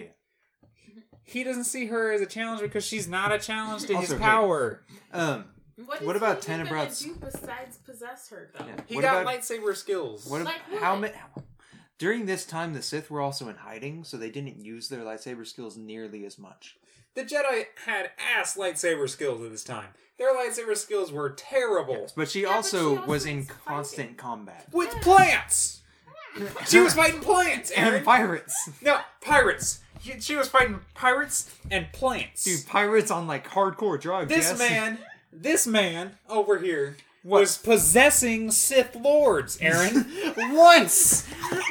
He doesn't see her as a challenge because she's not a challenge to Also, his hey, power. Um, What, is What about he even gonna Tenebrat's- do besides possess her though? yeah. He what got about, lightsaber skills. what ab- Like what? how many? During this time, the Sith were also in hiding, so they didn't use their lightsaber skills nearly as much. The Jedi had ass lightsaber skills at this time. Their lightsaber skills were terrible. But she Yeah, but also she also was in was constant fighting. combat. With plants! She was fighting plants, Aaron! And pirates. No, pirates! She- She was fighting pirates and plants. Dude, pirates on like hardcore drugs. this yes? man, this man over here was possessing Sith Lords, Aaron. Once!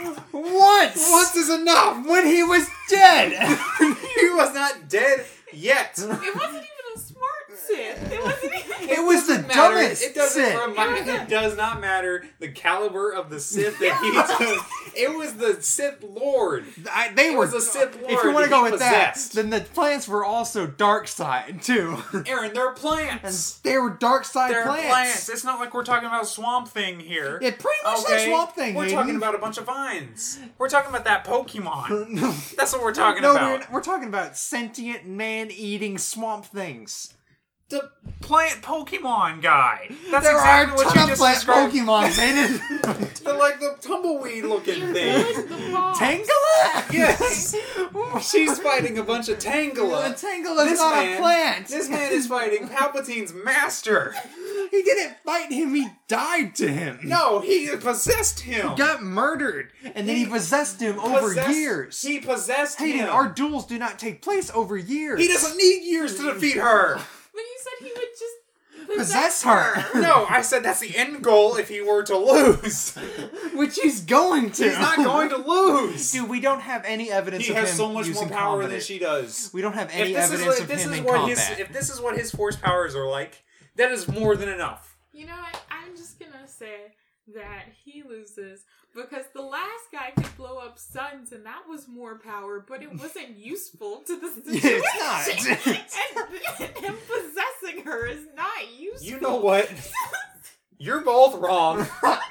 Once! Once is enough! When he was dead! He was not dead yet. It wasn't even a smart Sith. It wasn't even. It was the doesn't matter. dumbest It doesn't Sith. remind. It does not matter the caliber of the Sith that he took. It was the Sith Lord. I, they It were was a Sith If Lord you want that to go he with that, possessed. then the plants were also dark side too. Aaron, they're And plants. they were dark side They're plants. plants. It's not like we're talking about Swamp Thing here. It pretty much Okay, like Swamp Thing. We're Hayden. talking about a bunch of vines. We're talking about that Pokemon. That's what we're talking no, about. We're, we're talking about sentient man-eating swamp things. The plant Pokemon guy. That's there exactly are what ton you of just plant described. Pokemon, Hayden. They're like the tumbleweed looking You thing. ruined the plot. Tangela? Yes. She's fighting a bunch of Tangela. Tangela's This not man- a plant. This man is fighting Palpatine's master. He didn't fight him. He died to him. No, he possessed him. He got murdered, and then he, He possessed him over Possessed- years. He possessed Hayden, him. our duels do not take place over years. He doesn't need years to defeat her. But you said he would just Possess possess, her. her. No, I said that's the end goal if he were to lose. Which he's going to. He's not going to lose. Dude, we don't have any evidence He of has him so much more using power combat. than she does. We don't have any If this is evidence what, of this him is in what combat. his if this is what his force powers are like, that is more than enough. You know what? I'm just gonna say that he loses because the last guy could blow up suns and that was more power, but it wasn't useful to the situation. It's not. and him possessing her is not useful. You know what? You're both wrong.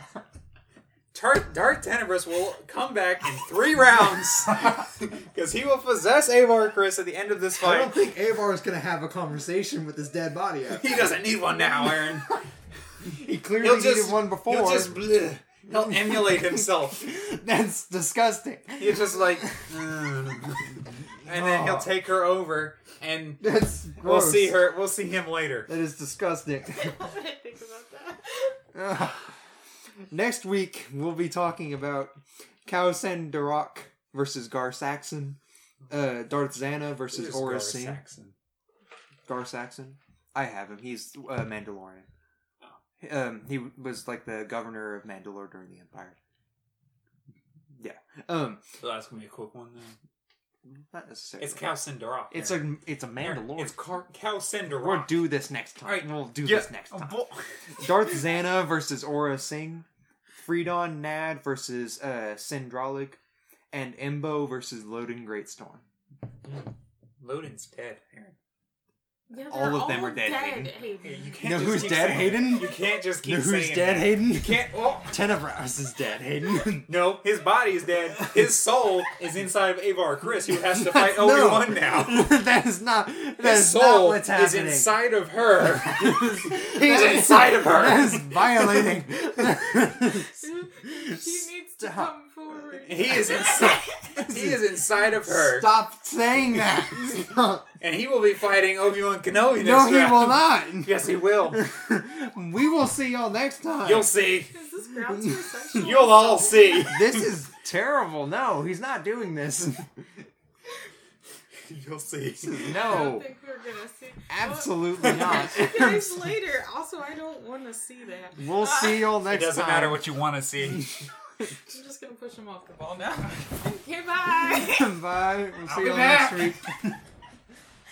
Dark, Dark Tenebris will come back in three rounds because he will possess Avar Chris at the end of this I fight. don't think Avar is going to have a conversation with his dead body after. He doesn't need one now, Aaron. He clearly He'll needed just one before. He'll just bleh. He'll emulate himself. That's disgusting. He's just like, "Mm." And then he'll take her over, and That's gross. we'll see her. We'll see him later. That is disgusting. I didn't think about that. Ugh. Next week, we'll be talking about Kausen Darok versus Gar Saxon, uh, Darth Zana versus Who's Aura Gar Singh. Saxon? Gar Saxon? I have him. He's uh, Mandalorian. Um, he was like the governor of Mandalore during the Empire. Yeah. Um, So that's gonna be a quick one then. not necessarily. It's Cal Sindarok. It's a it's a Mandalorian. It's Car- Cal Sindarok. We'll do this next time. All right, We'll do Yeah. this next time. Oh, Darth Zana versus Aura Singh, Freedon Nad versus uh, Syndralic, and Embo versus Loden Greatstorm. Loden's dead, Aaron. Yeah, All they're of them are dead, Hayden. Hayden. You You can't know just who's keep dead, saying- Hayden? You can't just keep You know who's saying dead, that. Hayden? You can't. Oh. Tenebras is dead, Hayden. No, his body is dead. His soul is inside of Avar Chris, who has to fight No. Obi-Wan now. that is not. That His is not soul what's is happening. inside of her. He's That is- inside of That her. is violating. She needs to Stop. come forward. He is inside. He is inside of her, Stop saying that. and he will be fighting Obi-Wan Kenobi next No, he round. will not. Yes, he will. We will see y'all next time. You'll see. Is this grounds for sexual You'll all assault? see. This is terrible. No, he's not doing this. You'll see. I don't No, think we're gonna see. absolutely Well, not. guys, later. Also, I don't want to see that. We'll see y'all It next doesn't time. matter what you want to see. I'm just gonna push him off the ball now. Okay, bye. Bye. We'll I'll see be y'all back. next week.